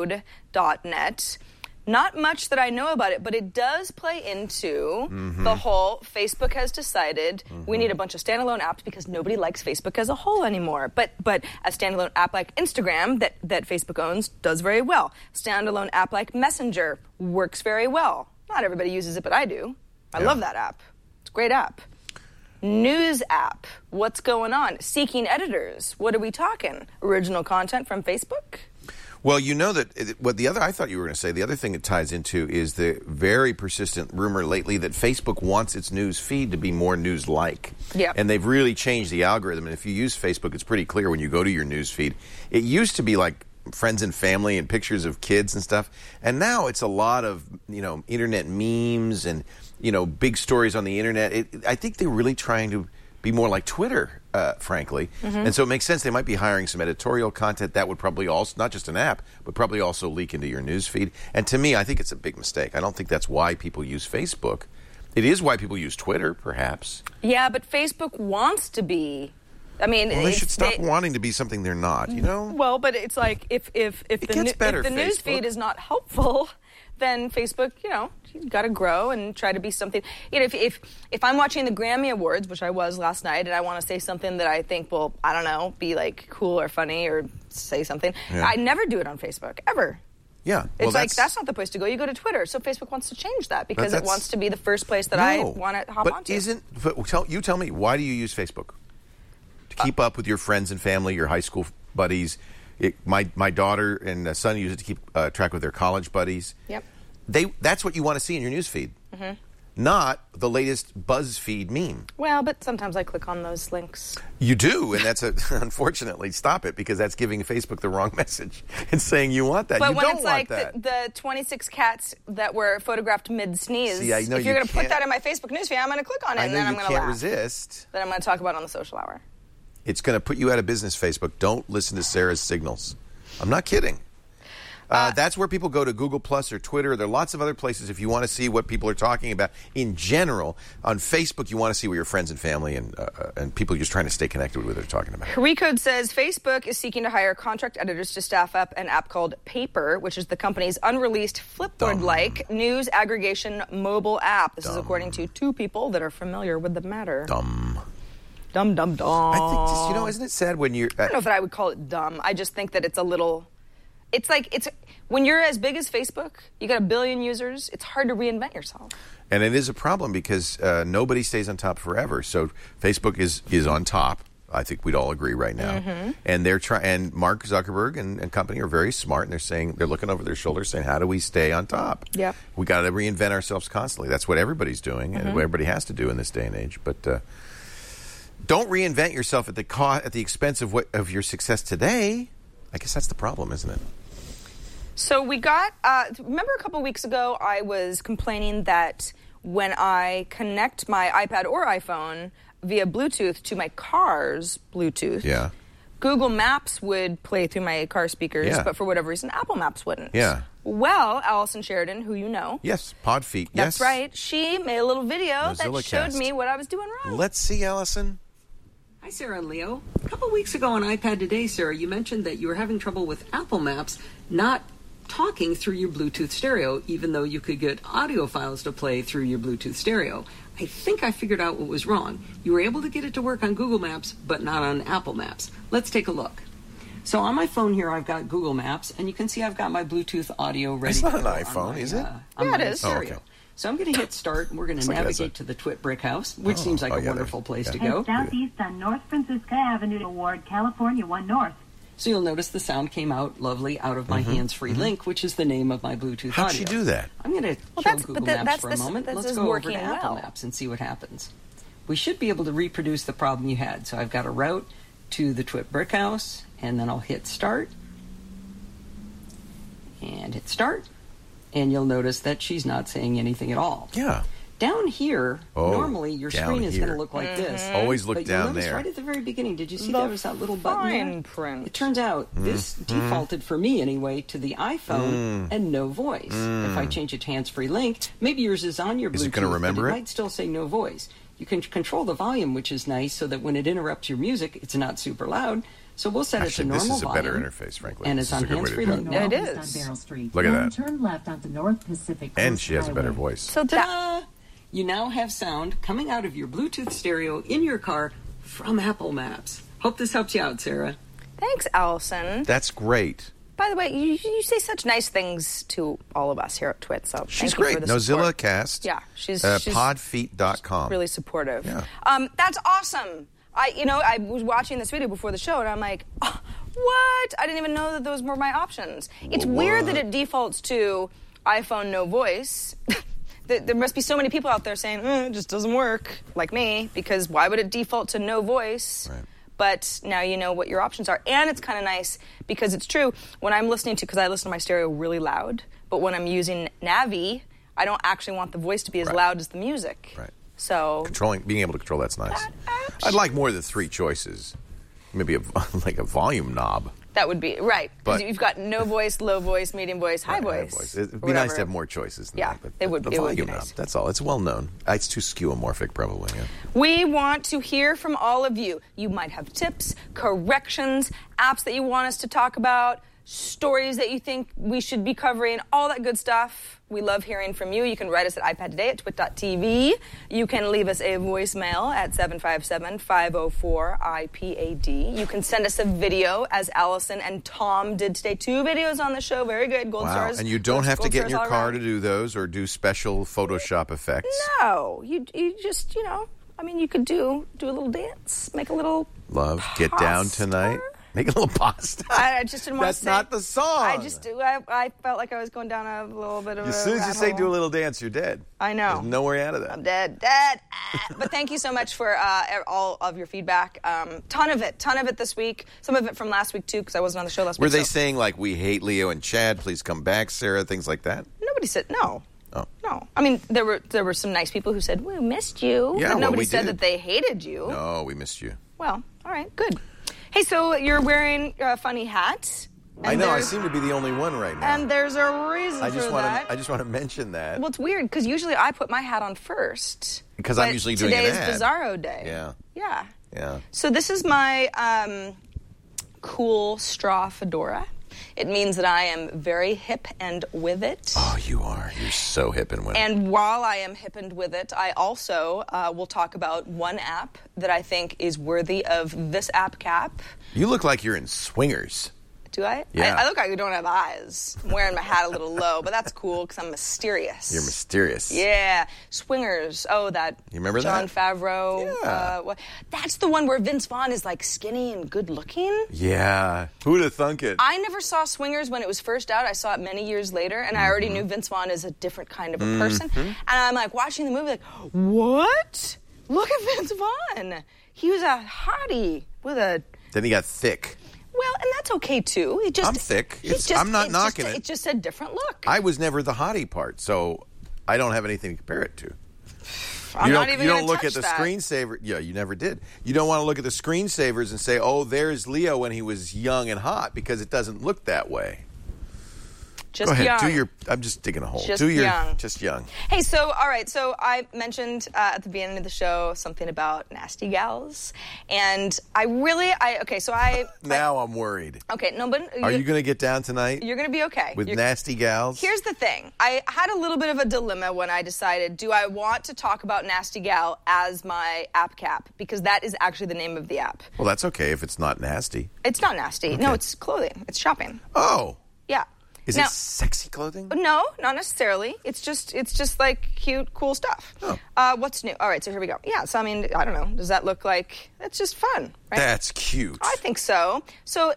D: Recode.net. Not much that I know about it, but it does play into the whole Facebook has decided we need a bunch of standalone apps because nobody likes Facebook as a whole anymore. But a standalone app like Instagram that Facebook owns does very well. Standalone app like Messenger works very well. Not everybody uses it, but I do. I love that app. It's a great app. News app. What's going on? Seeking editors. What are we talking? Original content from Facebook?
E: Well, you know that I thought you were going to say the other thing it ties into is the very persistent rumor lately that Facebook wants its news feed to be more news-like.
D: Yeah.
E: And they've really changed the algorithm. And if you use Facebook, it's pretty clear when you go to your news feed. It used to be like friends and family and pictures of kids and stuff. And now it's a lot of, internet memes and, big stories on the internet. I think they're really trying to be more like Twitter, frankly. And so it makes sense they might be hiring some editorial content that would probably also, not just an app, but probably also leak into your news feed. And to me, I think it's a big mistake. I don't think that's why people use Facebook. It is why people use Twitter, perhaps.
D: Yeah, but Facebook wants to be I mean,
E: Well, they should stop wanting to be something they're not, you know?
D: Well, but it's like if
E: gets better,
D: the news feed
E: Facebook.
D: is not helpful, then Facebook, you got to grow and try to be something. If I'm watching the Grammy Awards, which I was last night, and I want to say something that I think will, I don't know, be like cool or funny or say something, I never do it on Facebook ever.
E: Yeah.
D: It's like that's not the place to go. You go to Twitter. So Facebook wants to change that because it wants to be the first place that I want to hop onto.
E: You tell me, why do you use Facebook? To keep up with your friends and family, your high school buddies. My daughter and son use it to keep track with their college buddies.
D: Yep.
E: That's what you want to see in your news feed. Mm-hmm. Not the latest BuzzFeed meme.
D: Well, but sometimes I click on those links.
E: You do, and that's unfortunately, stop it, because that's giving Facebook the wrong message and saying you want that.
D: But
E: you
D: when
E: don't
D: it's
E: want
D: like
E: that.
D: the 26 cats that were photographed mid-sneeze,
E: See, I know
D: if you're
E: you
D: going to put
E: can't-
D: that in my Facebook newsfeed, I'm going to click on it,
E: I
D: and
E: know
D: then I'm
E: you
D: going to
E: can't
D: laugh.
E: resist.
D: Then I'm going to talk about it on the social hour.
E: It's going to put you out of business, Facebook. Don't listen to Sarah's signals. I'm not kidding. That's where people go to Google Plus or Twitter. There are lots of other places if you want to see what people are talking about in general. On Facebook, you want to see what your friends and family and people you're just trying to stay connected with are talking about.
D: Recode says Facebook is seeking to hire contract editors to staff up an app called Paper, which is the company's unreleased Flipboard-like news aggregation mobile app. This is according to two people that are familiar with the matter.
E: Dumb.
D: Dumb.
E: I think, isn't it sad when you're...
D: I don't know if I would call it dumb. I just think that it's a little... It's when you're as big as Facebook, you got 1 billion users, it's hard to reinvent yourself.
E: And it is a problem because nobody stays on top forever. So Facebook is on top. I think we'd all agree right now. Mm-hmm. And they're and Mark Zuckerberg and company are very smart, and they're looking over their shoulders saying, how do we stay on top?
D: Yeah.
E: We got to reinvent ourselves constantly. That's what everybody's doing, and what everybody has to do in this day and age. But don't reinvent yourself at the expense of your success today. I guess that's the problem, isn't it?
D: So we got, remember a couple weeks ago I was complaining that when I connect my iPad or iPhone via Bluetooth to my car's Bluetooth, Google Maps would play through my car speakers, but for whatever reason, Apple Maps wouldn't.
E: Yeah.
D: Well, Allison Sheridan, who you know.
E: Yes, Podfeet.
D: That's right. She made a little video that
E: Mozilla
D: showed
E: Cast.
D: me what I was doing wrong.
E: Let's see, Allison.
H: Hi, Sarah and Leo. A couple weeks ago on iPad Today, Sarah, you mentioned that you were having trouble with Apple Maps not talking through your Bluetooth stereo, even though you could get audio files to play through your Bluetooth stereo. I think I figured out what was wrong. You were able to get it to work on Google Maps, but not on Apple Maps. Let's take a look. So on my phone here, I've got Google Maps, and you can see I've got my Bluetooth audio ready.
E: It's not
H: to
E: an
H: go
E: iPhone,
H: on my,
E: is it?
D: Yeah, it is.
H: Stereo.
E: Oh, okay.
H: So I'm going to hit start, and we're going to
E: Looks like
H: navigate
E: that's
H: to the Twit Brick House, which seems like a wonderful place to go.
I: And southeast on North Francisco Avenue toward California 1 North.
H: So you'll notice the sound came out lovely out of my hands-free link, which is the name of my Bluetooth
E: How'd
H: audio.
E: she do that?
H: I'm going to show
D: that's-
H: Google
D: but
H: Maps for a
D: that's
H: moment.
D: this
H: Let's
D: is
H: go over
D: working
H: to Apple
D: well.
H: Maps and see what happens. We should be able to reproduce the problem you had. So I've got a route to the Twit Brick House, and then I'll hit start. And hit start. And you'll notice that she's not saying anything at all.
E: Yeah.
H: Down here, normally your
E: down
H: screen is going to
E: here.
H: look like this.
E: Always look
H: But you'll
E: down
H: notice
E: there.
H: right at the very beginning, did you see there was that little button there?
D: Fine print.
H: It turns out this defaulted for me anyway to the iPhone and no voice. If I change it to hands-free link, maybe yours is on your Bluetooth,
E: Is it gonna remember
H: but
E: it?
H: it might still say no voice. You can control the volume, which is nice, so that when it interrupts your music, it's not super loud. So we'll set
E: Actually,
H: it to
E: this
H: normal
E: is a
H: volume.
E: better interface, frankly.
H: And
E: This
H: it's
E: is
H: on
E: a good way to
H: hands-free
E: do
H: link.
E: it.
D: Yeah, it
I: Northeast
D: is.
I: on Barrel Street.
E: Look at
I: Then
E: that.
I: turn left onto North Pacific
E: And
I: Coast
E: she has a better
I: Highway.
E: voice.
D: So that,
H: Ta-da! You now have sound coming out of your Bluetooth stereo in your car from Apple Maps. Hope this helps you out, Sarah.
D: thanks, Allison.
E: That's great.
D: By the way, you say such nice things to all of us here at Twit, so
E: She's
D: thank you
E: great.
D: for the
E: Nozilla
D: support.
E: Cast.
D: Yeah, she's
E: Podfeet.com.
D: really supportive.
E: Yeah.
D: That's awesome. I was watching this video before the show, and I'm like, oh, what? I didn't even know that those were my options. It's weird that it defaults to iPhone no voice. There must be so many people out there saying, it just doesn't work, like me, because why would it default to no voice?
E: Right.
D: But now you know what your options are. And it's kind of nice because it's true. When I'm listening to, because I listen to my stereo really loud, but when I'm using Navi, I don't actually want the voice to be as loud as the music.
E: Right.
D: So
E: Being able to control that's nice. I'd like more than 3 choices. Maybe like a volume knob.
D: That would be right.
E: But-
D: Because you've got no voice, low voice, medium voice, high voice.
E: It'd be
D: or
E: nice
D: whatever.
E: to have more choices than
D: Yeah,
E: that. But
D: it would
E: the
D: be
E: volume
D: nice.
E: up, that's all. It's well known. It's too skeuomorphic, probably. Yeah.
D: We want to hear from all of you. You might have tips, corrections, apps that you want us to talk about, stories that you think we should be covering, all that good stuff. We love hearing from you. You can write us at iPad Today at twit.tv. You can leave us a voicemail at 757-504-IPAD. You can send us a video, as Allison and Tom did today. 2 videos on the show. Very good. Gold
E: Wow.
D: stars.
E: And you don't have to
D: Gold
E: get in
D: stars
E: your
D: all
E: car
D: around.
E: to do those or do special Photoshop effects.
D: No. You just, I mean, you could do a little dance, make a little
E: Love, get down
D: pasta.
E: tonight. Make a little pasta.
D: I just didn't want
E: That's
D: to say.
E: not the song.
D: I felt like I was going down a little bit of a
E: As soon as you
D: rabbit
E: say
D: hole.
E: do a little dance, you're dead.
D: I know.
E: There's no way out of that.
D: I'm dead. But thank you so much for all of your feedback. Ton of it this week. Some of it from last week, too, because I wasn't on the show last
E: Were
D: week.
E: they saying, like, we hate Leo and Chad, please come back, Sarah, things like that?
D: Nobody said no.
E: Oh.
D: No. I mean, there were some nice people who said, we missed you.
E: Yeah,
D: but
E: well,
D: nobody
E: we
D: said
E: did.
D: that they hated you.
E: No, we missed you.
D: Well, all right, good. Hey, so you're wearing a funny hat.
E: I
D: and
E: know, I
D: there's-
E: seem to be the only one right now.
D: And there's a reason
E: I just
D: for
E: want
D: that.
E: to. I just want to mention that.
D: Well, it's weird because usually I put my hat on first.
E: Because I'm
D: But
E: usually doing an
D: today's
E: ad.
D: Bizarro Day.
E: Yeah.
D: Yeah.
E: Yeah.
D: So this is my cool straw fedora. It means that I am very hip and with it.
E: Oh, you are. You're so hip and with it.
D: And while I am hip and with it, I also will talk about one app that I think is worthy of this app cap.
E: You look like you're in Swingers.
D: Do I?
E: Yeah.
D: I look like I don't have eyes. I'm wearing my hat a little low, but that's cool because I'm mysterious.
E: You're mysterious.
D: Yeah. Swingers. Oh, that.
E: You remember
D: Jon
E: that?
D: Favreau.
E: Yeah.
D: That's the one where Vince Vaughn is like skinny and good looking.
E: Yeah. Who'd have thunk it?
D: I never saw Swingers when it was first out. I saw it many years later, and I already knew Vince Vaughn is a different kind of a person. And I'm like watching the movie, like, what? Look at Vince Vaughn. He was a hottie with a.
E: Then he got thick.
D: Well, and that's okay too.
E: I'm thick. I'm not knocking it.
D: It's just a different look.
E: I was never the hottie part, so I don't have anything to compare it to.
D: I'm not even
E: you
D: gonna
E: don't look
D: touch
E: at the
D: that.
E: screensaver. Yeah, you never did. You don't want to look at the screensavers and say, "Oh, there's Leo when he was young and hot," because it doesn't look that way.
D: Just
E: Go ahead.
D: young.
E: Do your. I'm just digging a hole.
D: Just
E: do your.
D: young.
E: Just young.
D: Hey, so, all right, so I mentioned at the beginning of the show something about nasty gals, and
E: Now I'm worried.
D: okay, no, but
E: Are you going to get down tonight
D: you're going to be okay.
E: with
D: You're-
E: nasty gals?
D: Here's the thing. I had a little bit of a dilemma when I decided, do I want to talk about Nasty Gal as my app cap? Because that is actually the name of the app.
E: Well, that's okay if it's not nasty.
D: It's not nasty. No, it's clothing. It's shopping.
E: Oh,
D: Yeah.
E: is
D: Now-
E: it sexy clothing?
D: No, not necessarily. It's just like cute, cool stuff.
E: Oh.
D: What's new? All right, so here we go. Yeah, so I mean, I don't know. Does that look like it's just fun, right?
E: That's cute.
D: I think so. So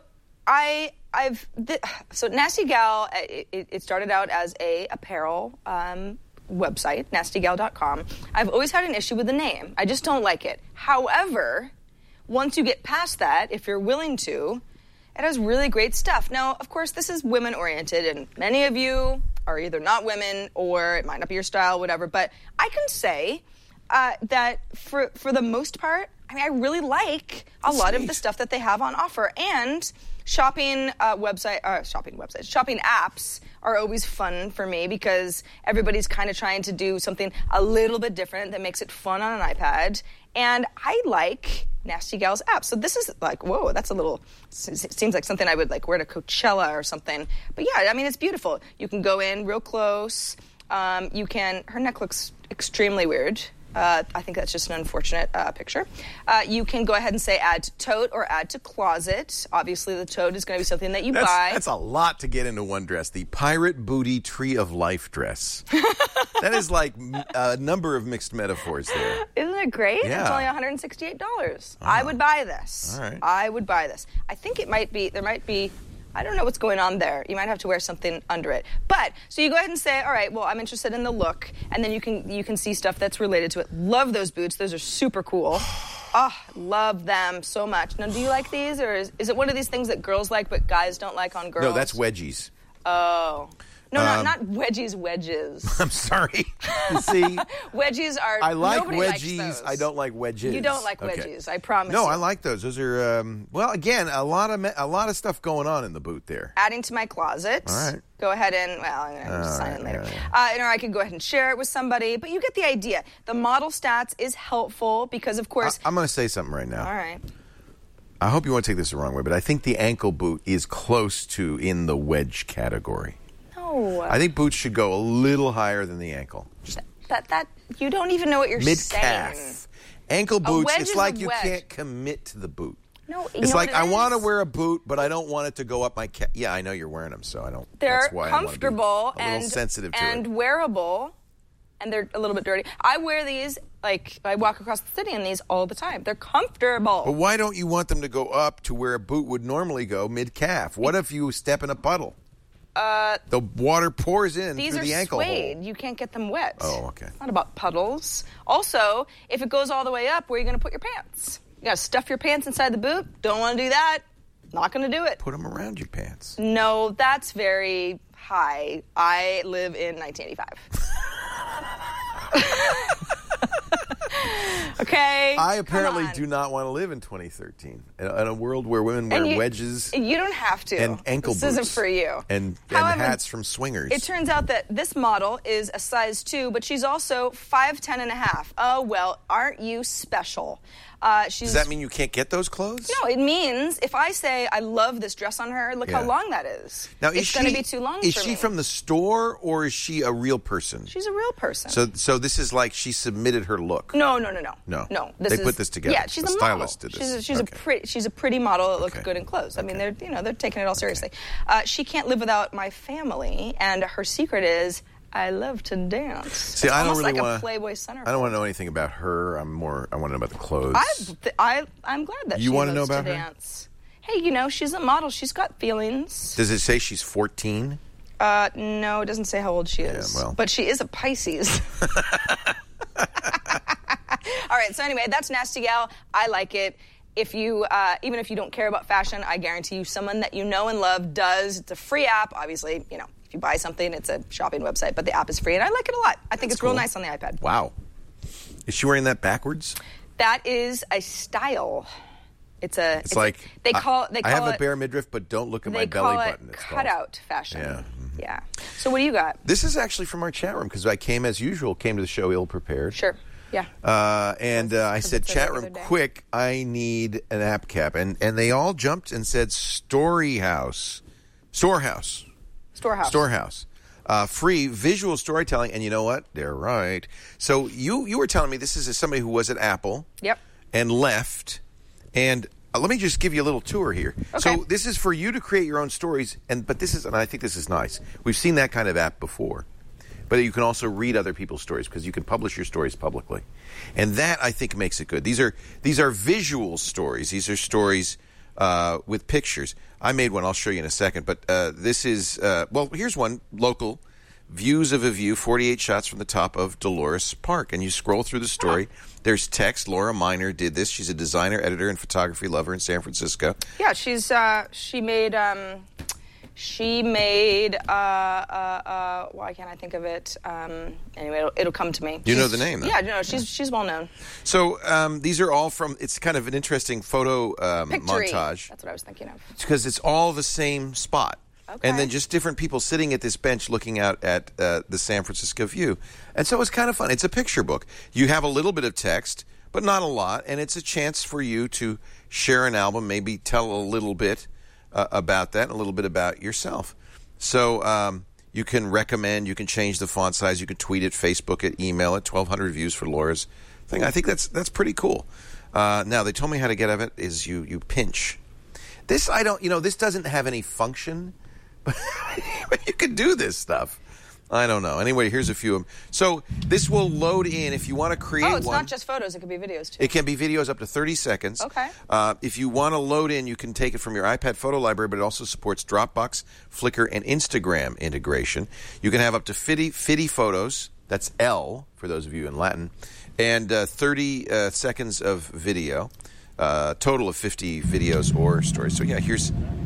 D: so Nasty Gal, it started out as a apparel website, nastygal.com. I've always had an issue with the name. I just don't like it. However, once you get past that, if you're willing to, it has really great stuff. Now, of course, this is women-oriented, and many of you are either not women or it might not be your style, whatever. But I can say that for the most part, I mean, I really like a lot of the stuff that they have on offer. And shopping apps are always fun for me because everybody's kind of trying to do something a little bit different that makes it fun on an iPad. And I like Nasty Gal's app. So this is like, whoa, that's a little, seems like something I would like wear to Coachella or something. But yeah, I mean, it's beautiful. You can go in real close. Her neck looks extremely weird. I think that's just an unfortunate picture. You can go ahead and say add to tote or add to closet. Obviously, the tote is going to be something that you buy.
E: That's a lot to get into one dress. The Pirate Booty Tree of Life dress. That is like a number of mixed metaphors there.
D: Isn't it great?
E: Yeah.
D: It's only $168. I would buy this.
E: All right.
D: I would buy this. I think there might be, I don't know what's going on there. You might have to wear something under it. But, so you go ahead and say, all right, well, I'm interested in the look, and then you can see stuff that's related to it. Love those boots. Those are super cool. Oh, love them so much. Now, do you like these, or is it one of these things that girls like but guys don't like on girls?
E: No, that's wedgies.
D: Oh. No, not wedgies, wedges.
E: I'm sorry. You see,
D: wedgies are.
E: I like
D: nobody likes
E: wedgies.
D: those.
E: I don't like wedges.
D: You don't like
E: Okay.
D: wedgies. I promise.
E: No,
D: you.
E: I like those. Those are well, again, a lot of stuff going on in the boot there.
D: Adding to my closet.
E: All right.
D: Go ahead and, well, I'm going to sign it later.
E: right.
D: Or I could go ahead and share it with somebody, but you get the idea. The model stats is helpful because, of course.
E: I'm going to say something right now.
D: All right.
E: I hope you won't take this the wrong way, but I think the ankle boot is close to in the wedge category.
D: No.
E: I think boots should go a little higher than the ankle.
D: That you don't even know what you're saying.
E: Mid-calf. Ankle boots,
D: wedge
E: it's
D: is
E: like
D: a
E: you
D: wedge.
E: can't commit to the boot.
D: No, you
E: It's
D: know
E: like
D: what it
E: I want to
D: is?
E: wear a boot, but I don't want it to go up my calf. Yeah, I know you're wearing them, so I don't.
D: They're
E: that's why
D: comfortable
E: I want to be a
D: and
E: little sensitive to
D: and
E: it.
D: wearable, and they're a little bit dirty. I wear these like I walk across the city in these all the time. They're comfortable.
E: But why don't you want them to go up to where a boot would normally go, mid-calf? What if you step in a puddle? The water pours in
D: These
E: through
D: are
E: the ankle
D: suede.
E: hole.
D: You can't get them wet.
E: Oh, okay.
D: It's not about puddles. Also, if it goes all the way up, where are you going to put your pants? You got to stuff your pants inside the boot? Don't want to do that. Not going to do it.
E: Put them around your pants.
D: No, that's very high. I live in 1985. Okay?
E: I apparently
D: Come on.
E: do not want to live in 2013 in a world where women wear
D: And
E: wedges
D: You don't have to.
E: and ankle
D: this
E: boots.
D: isn't for you.
E: And
D: However,
E: hats from swingers.
D: It turns out that this model is a size 2, but she's also 5'10 and a half. Oh, well, aren't you special?
E: Does that mean you can't get those clothes?
D: No, it means if I say I love this dress on her, look how
E: Yeah.
D: long that is.
E: Now,
D: it's going to be too long for me.
E: Is she from the store or is she a real person?
D: She's a real person.
E: So this is like she submitted her look.
D: No.
E: No.
D: They
E: They put this together.
D: Yeah, she's
E: A
D: a
E: stylist
D: model.
E: did this.
D: She's a pretty model that looks
E: Okay.
D: good in clothes. I mean, they're taking it all seriously. She can't live without my family, and her secret is I love to dance.
E: See,
D: It's
E: I don't
D: almost
E: really
D: like
E: want
D: a Playboy centerfold.
E: I don't want to know anything about her. I want to know about the clothes.
D: I'm glad that
E: You
D: she
E: wanna know
D: loves
E: about
D: to
E: her?
D: dance. Hey, she's a model. She's got feelings.
E: Does it say she's 14?
D: No, it doesn't say how old she is.
E: well.
D: But she is a Pisces. All right, so anyway, that's Nasty Gal. I like it. If you, even if you don't care about fashion, I guarantee you someone that you know and love does. It's a free app. Obviously, if you buy something, it's a shopping website, but the app is free, and I like it a lot. I think it's real
E: cool.
D: nice on the iPad.
E: Wow. Is she wearing that backwards?
D: That is a style. It's
E: like
D: they call
E: I have
D: it,
E: a bare midriff, but don't look at my
D: they
E: belly
D: call
E: button.
D: it
E: It's called.
D: cutout fashion.
E: Yeah.
D: Yeah. So what do you got?
E: This is actually from our chat room because I came as usual, came to the show ill prepared.
D: Sure. Yeah.
E: And I said,
D: it said
E: chat
D: the
E: room,
D: other day.
E: quick, I need an app cap. And they all jumped and said Storehouse. Free visual storytelling. And you know what? They're right. So you were telling me this is somebody who was at Apple.
D: Yep.
E: And left. And let me just give you a little tour here.
D: Okay.
E: So this is for you to create your own stories. And I think this is nice. We've seen that kind of app before. But you can also read other people's stories because you can publish your stories publicly. And that, I think, makes it good. These are visual stories. These are stories with pictures. I made one. I'll show you in a second. But this is, here's one, local. Views of a view, 48 shots from the top of Dolores Park. And you scroll through the story. There's text. Laura Miner did this. She's a designer, editor, and photography lover in San Francisco.
D: Yeah, she made why can't I think of it? Anyway, it'll come to me.
E: You know the name, though.
D: Yeah, no, she's well known.
E: So these are all from, it's kind of an interesting photo
D: Pictory.
E: montage.
D: That's what I was thinking of.
E: Because it's all the same spot.
D: Okay.
E: And then just different people sitting at this bench looking out at the San Francisco view. And so it's kind of fun. It's a picture book. You have a little bit of text, but not a lot. And it's a chance for you to share an album, maybe tell a little bit about that, and a little bit about yourself. So you can recommend, you can change the font size, you can tweet it, Facebook it, email it, 1,200 views for Laura's thing. I think that's pretty cool. Now, they told me how to get at it is you pinch. This, this doesn't have any function, but you can do this stuff. I don't know. Anyway, here's a few of them. So this will load in if you want to create one.
D: Oh, it's not just photos. It could be videos, too.
E: It can be videos up to 30 seconds.
D: Okay.
E: If you want to load in, you can take it from your iPad photo library, but it also supports Dropbox, Flickr, and Instagram integration. You can have up to 50 photos. That's L, for those of you in Latin, and 30 seconds of video. Total of 50 videos or stories. So, yeah, here's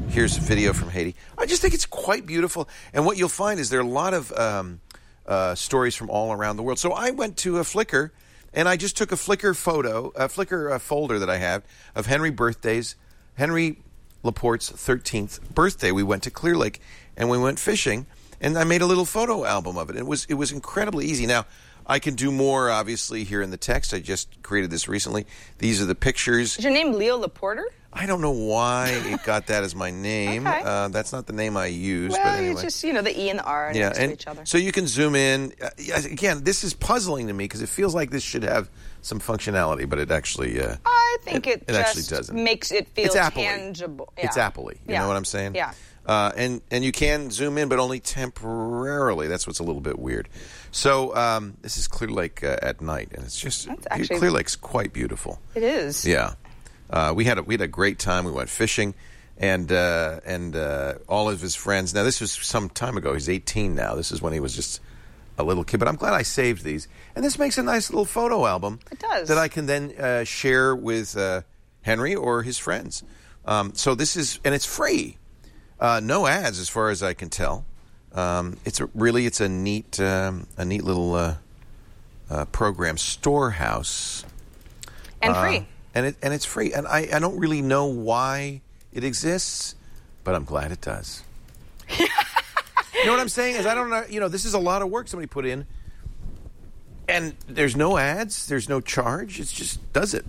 E: Here's a video from Haiti. I just think it's quite beautiful. And what you'll find is there are a lot of stories from all around the world. So I went to a Flickr, and I just took a Flickr photo, a Flickr folder that I have of Henry Laporte's 13th birthday. We went to Clear Lake, and we went fishing, and I made a little photo album of it. It was incredibly easy. Now, I can do more, obviously, here in the text. I just created this recently. These are the pictures.
D: Is your name Leo Laporte?
E: I don't know why it got that as my name.
D: Okay.
E: That's not the name I use.
D: Well,
E: but anyway.
D: it's just, the E and the R next to each other.
E: So you can zoom in. Again, this is puzzling to me because it feels like this should have some functionality, but it actually...
D: I think it just
E: actually doesn't.
D: Makes it feel
E: It's Apple-y.
D: tangible. Yeah.
E: It's Apple-y. You know what I'm saying?
D: Yeah.
E: And you can zoom in, but only temporarily. That's what's a little bit weird. So this is Clear Lake at night, and it's just Clear Lake's quite beautiful.
D: It is.
E: Yeah, we had a great time. We went fishing, and all of his friends. Now this was some time ago. He's 18 now. This is when he was just a little kid. But I'm glad I saved these, and this makes a nice little photo album.
D: It does. That
E: I can then share with Henry or his friends. So this is, and it's free. No ads, as far as I can tell. It's a neat little program, Storehouse,
D: and free,
E: and it's free. And I don't really know why it exists, but I'm glad it does. You know what I'm saying? Is I don't know. This is a lot of work somebody put in, and there's no ads, there's no charge. It just does it.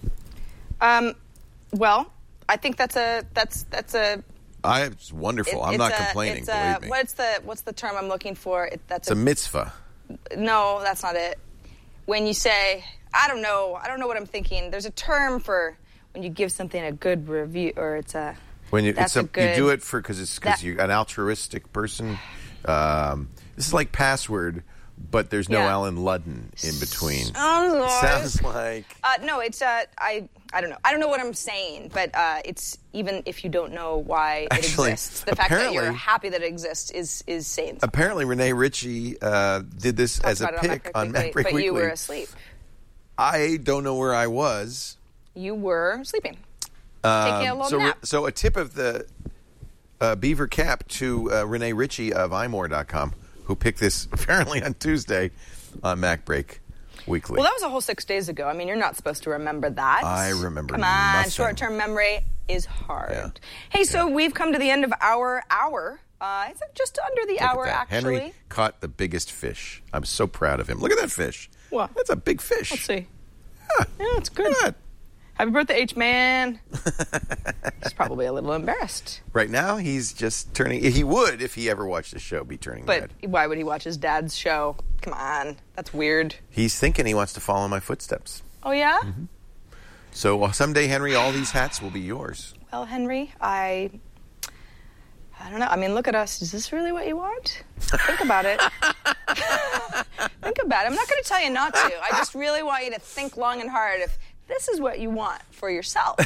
D: Well, I think that's a.
E: It's wonderful. I'm not complaining. Believe me.
D: What's the term I'm looking for?
E: It's a mitzvah.
D: No, that's not it. When you say, I don't know what I'm thinking. There's a term for when you give something a good review, or it's a.
E: When you do it because you're an altruistic person. This is like Password, but there's no Alan Ludden in between. Sounds like.
D: No, it's I don't know. I don't know what I'm saying, but it's even if you don't know why it exists, the fact that you're happy that it exists is saying something.
E: Apparently, Renee Ritchie did this as a pick on MacBreak Weekly.
D: But you were asleep.
E: I don't know where I was.
D: You were sleeping. Taking a little nap.
E: So a tip of the beaver cap to Renee Ritchie of imore.com, who picked this apparently on Tuesday on MacBreak Weekly.
D: Well, that was a whole 6 days ago. I mean, you're not supposed to remember that.
E: I remember
D: Come on,
E: nothing.
D: Short-term memory is hard.
E: Yeah.
D: Hey, so we've come to the end of our hour. It's just under the hour, actually.
E: Henry caught the biggest fish. I'm so proud of him. Look at that fish.
D: What?
E: That's a big fish.
D: Let's see.
E: Yeah,
D: it's good. Happy birthday, H-Man. He's probably a little embarrassed.
E: Right now, he's just turning... He would, if he ever watched the show, be turning red.
D: But why would he watch his dad's show? Come on. That's weird.
E: He's thinking he wants to follow my footsteps.
D: Oh, yeah?
E: Mm-hmm. So someday, Henry, all these hats will be yours.
D: Well, Henry, I don't know. I mean, look at us. Is this really what you want? Think about it. Think about it. I'm not going to tell you not to. I just really want you to think long and hard if this is what you want for yourself.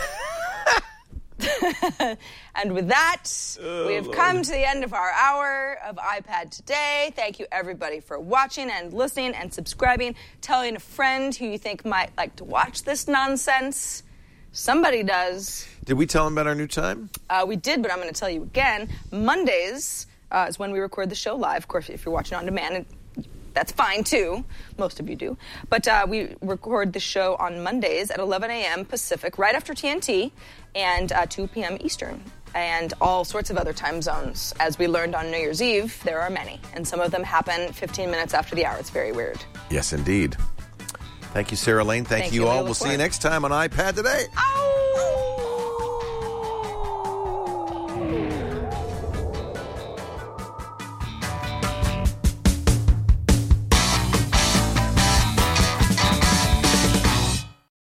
D: And with that, we have come to the end of our hour of iPad Today. Thank you, everybody, for watching and listening and subscribing, telling a friend who you think might like to watch this nonsense. Somebody does.
E: Did we tell them about our new time?
D: We did, but I'm going to tell you again. Mondays is when we record the show live. Of course, if you're watching on demand, that's fine, too. Most of you do. But we record the show on Mondays at 11 a.m. Pacific, right after TNT, and 2 p.m. Eastern, and all sorts of other time zones. As we learned on New Year's Eve, there are many, and some of them happen 15 minutes after the hour. It's very weird.
E: Yes, indeed. Thank you, Sarah Lane. Thank you all. We'll see you next time on iPad Today.
D: Ow!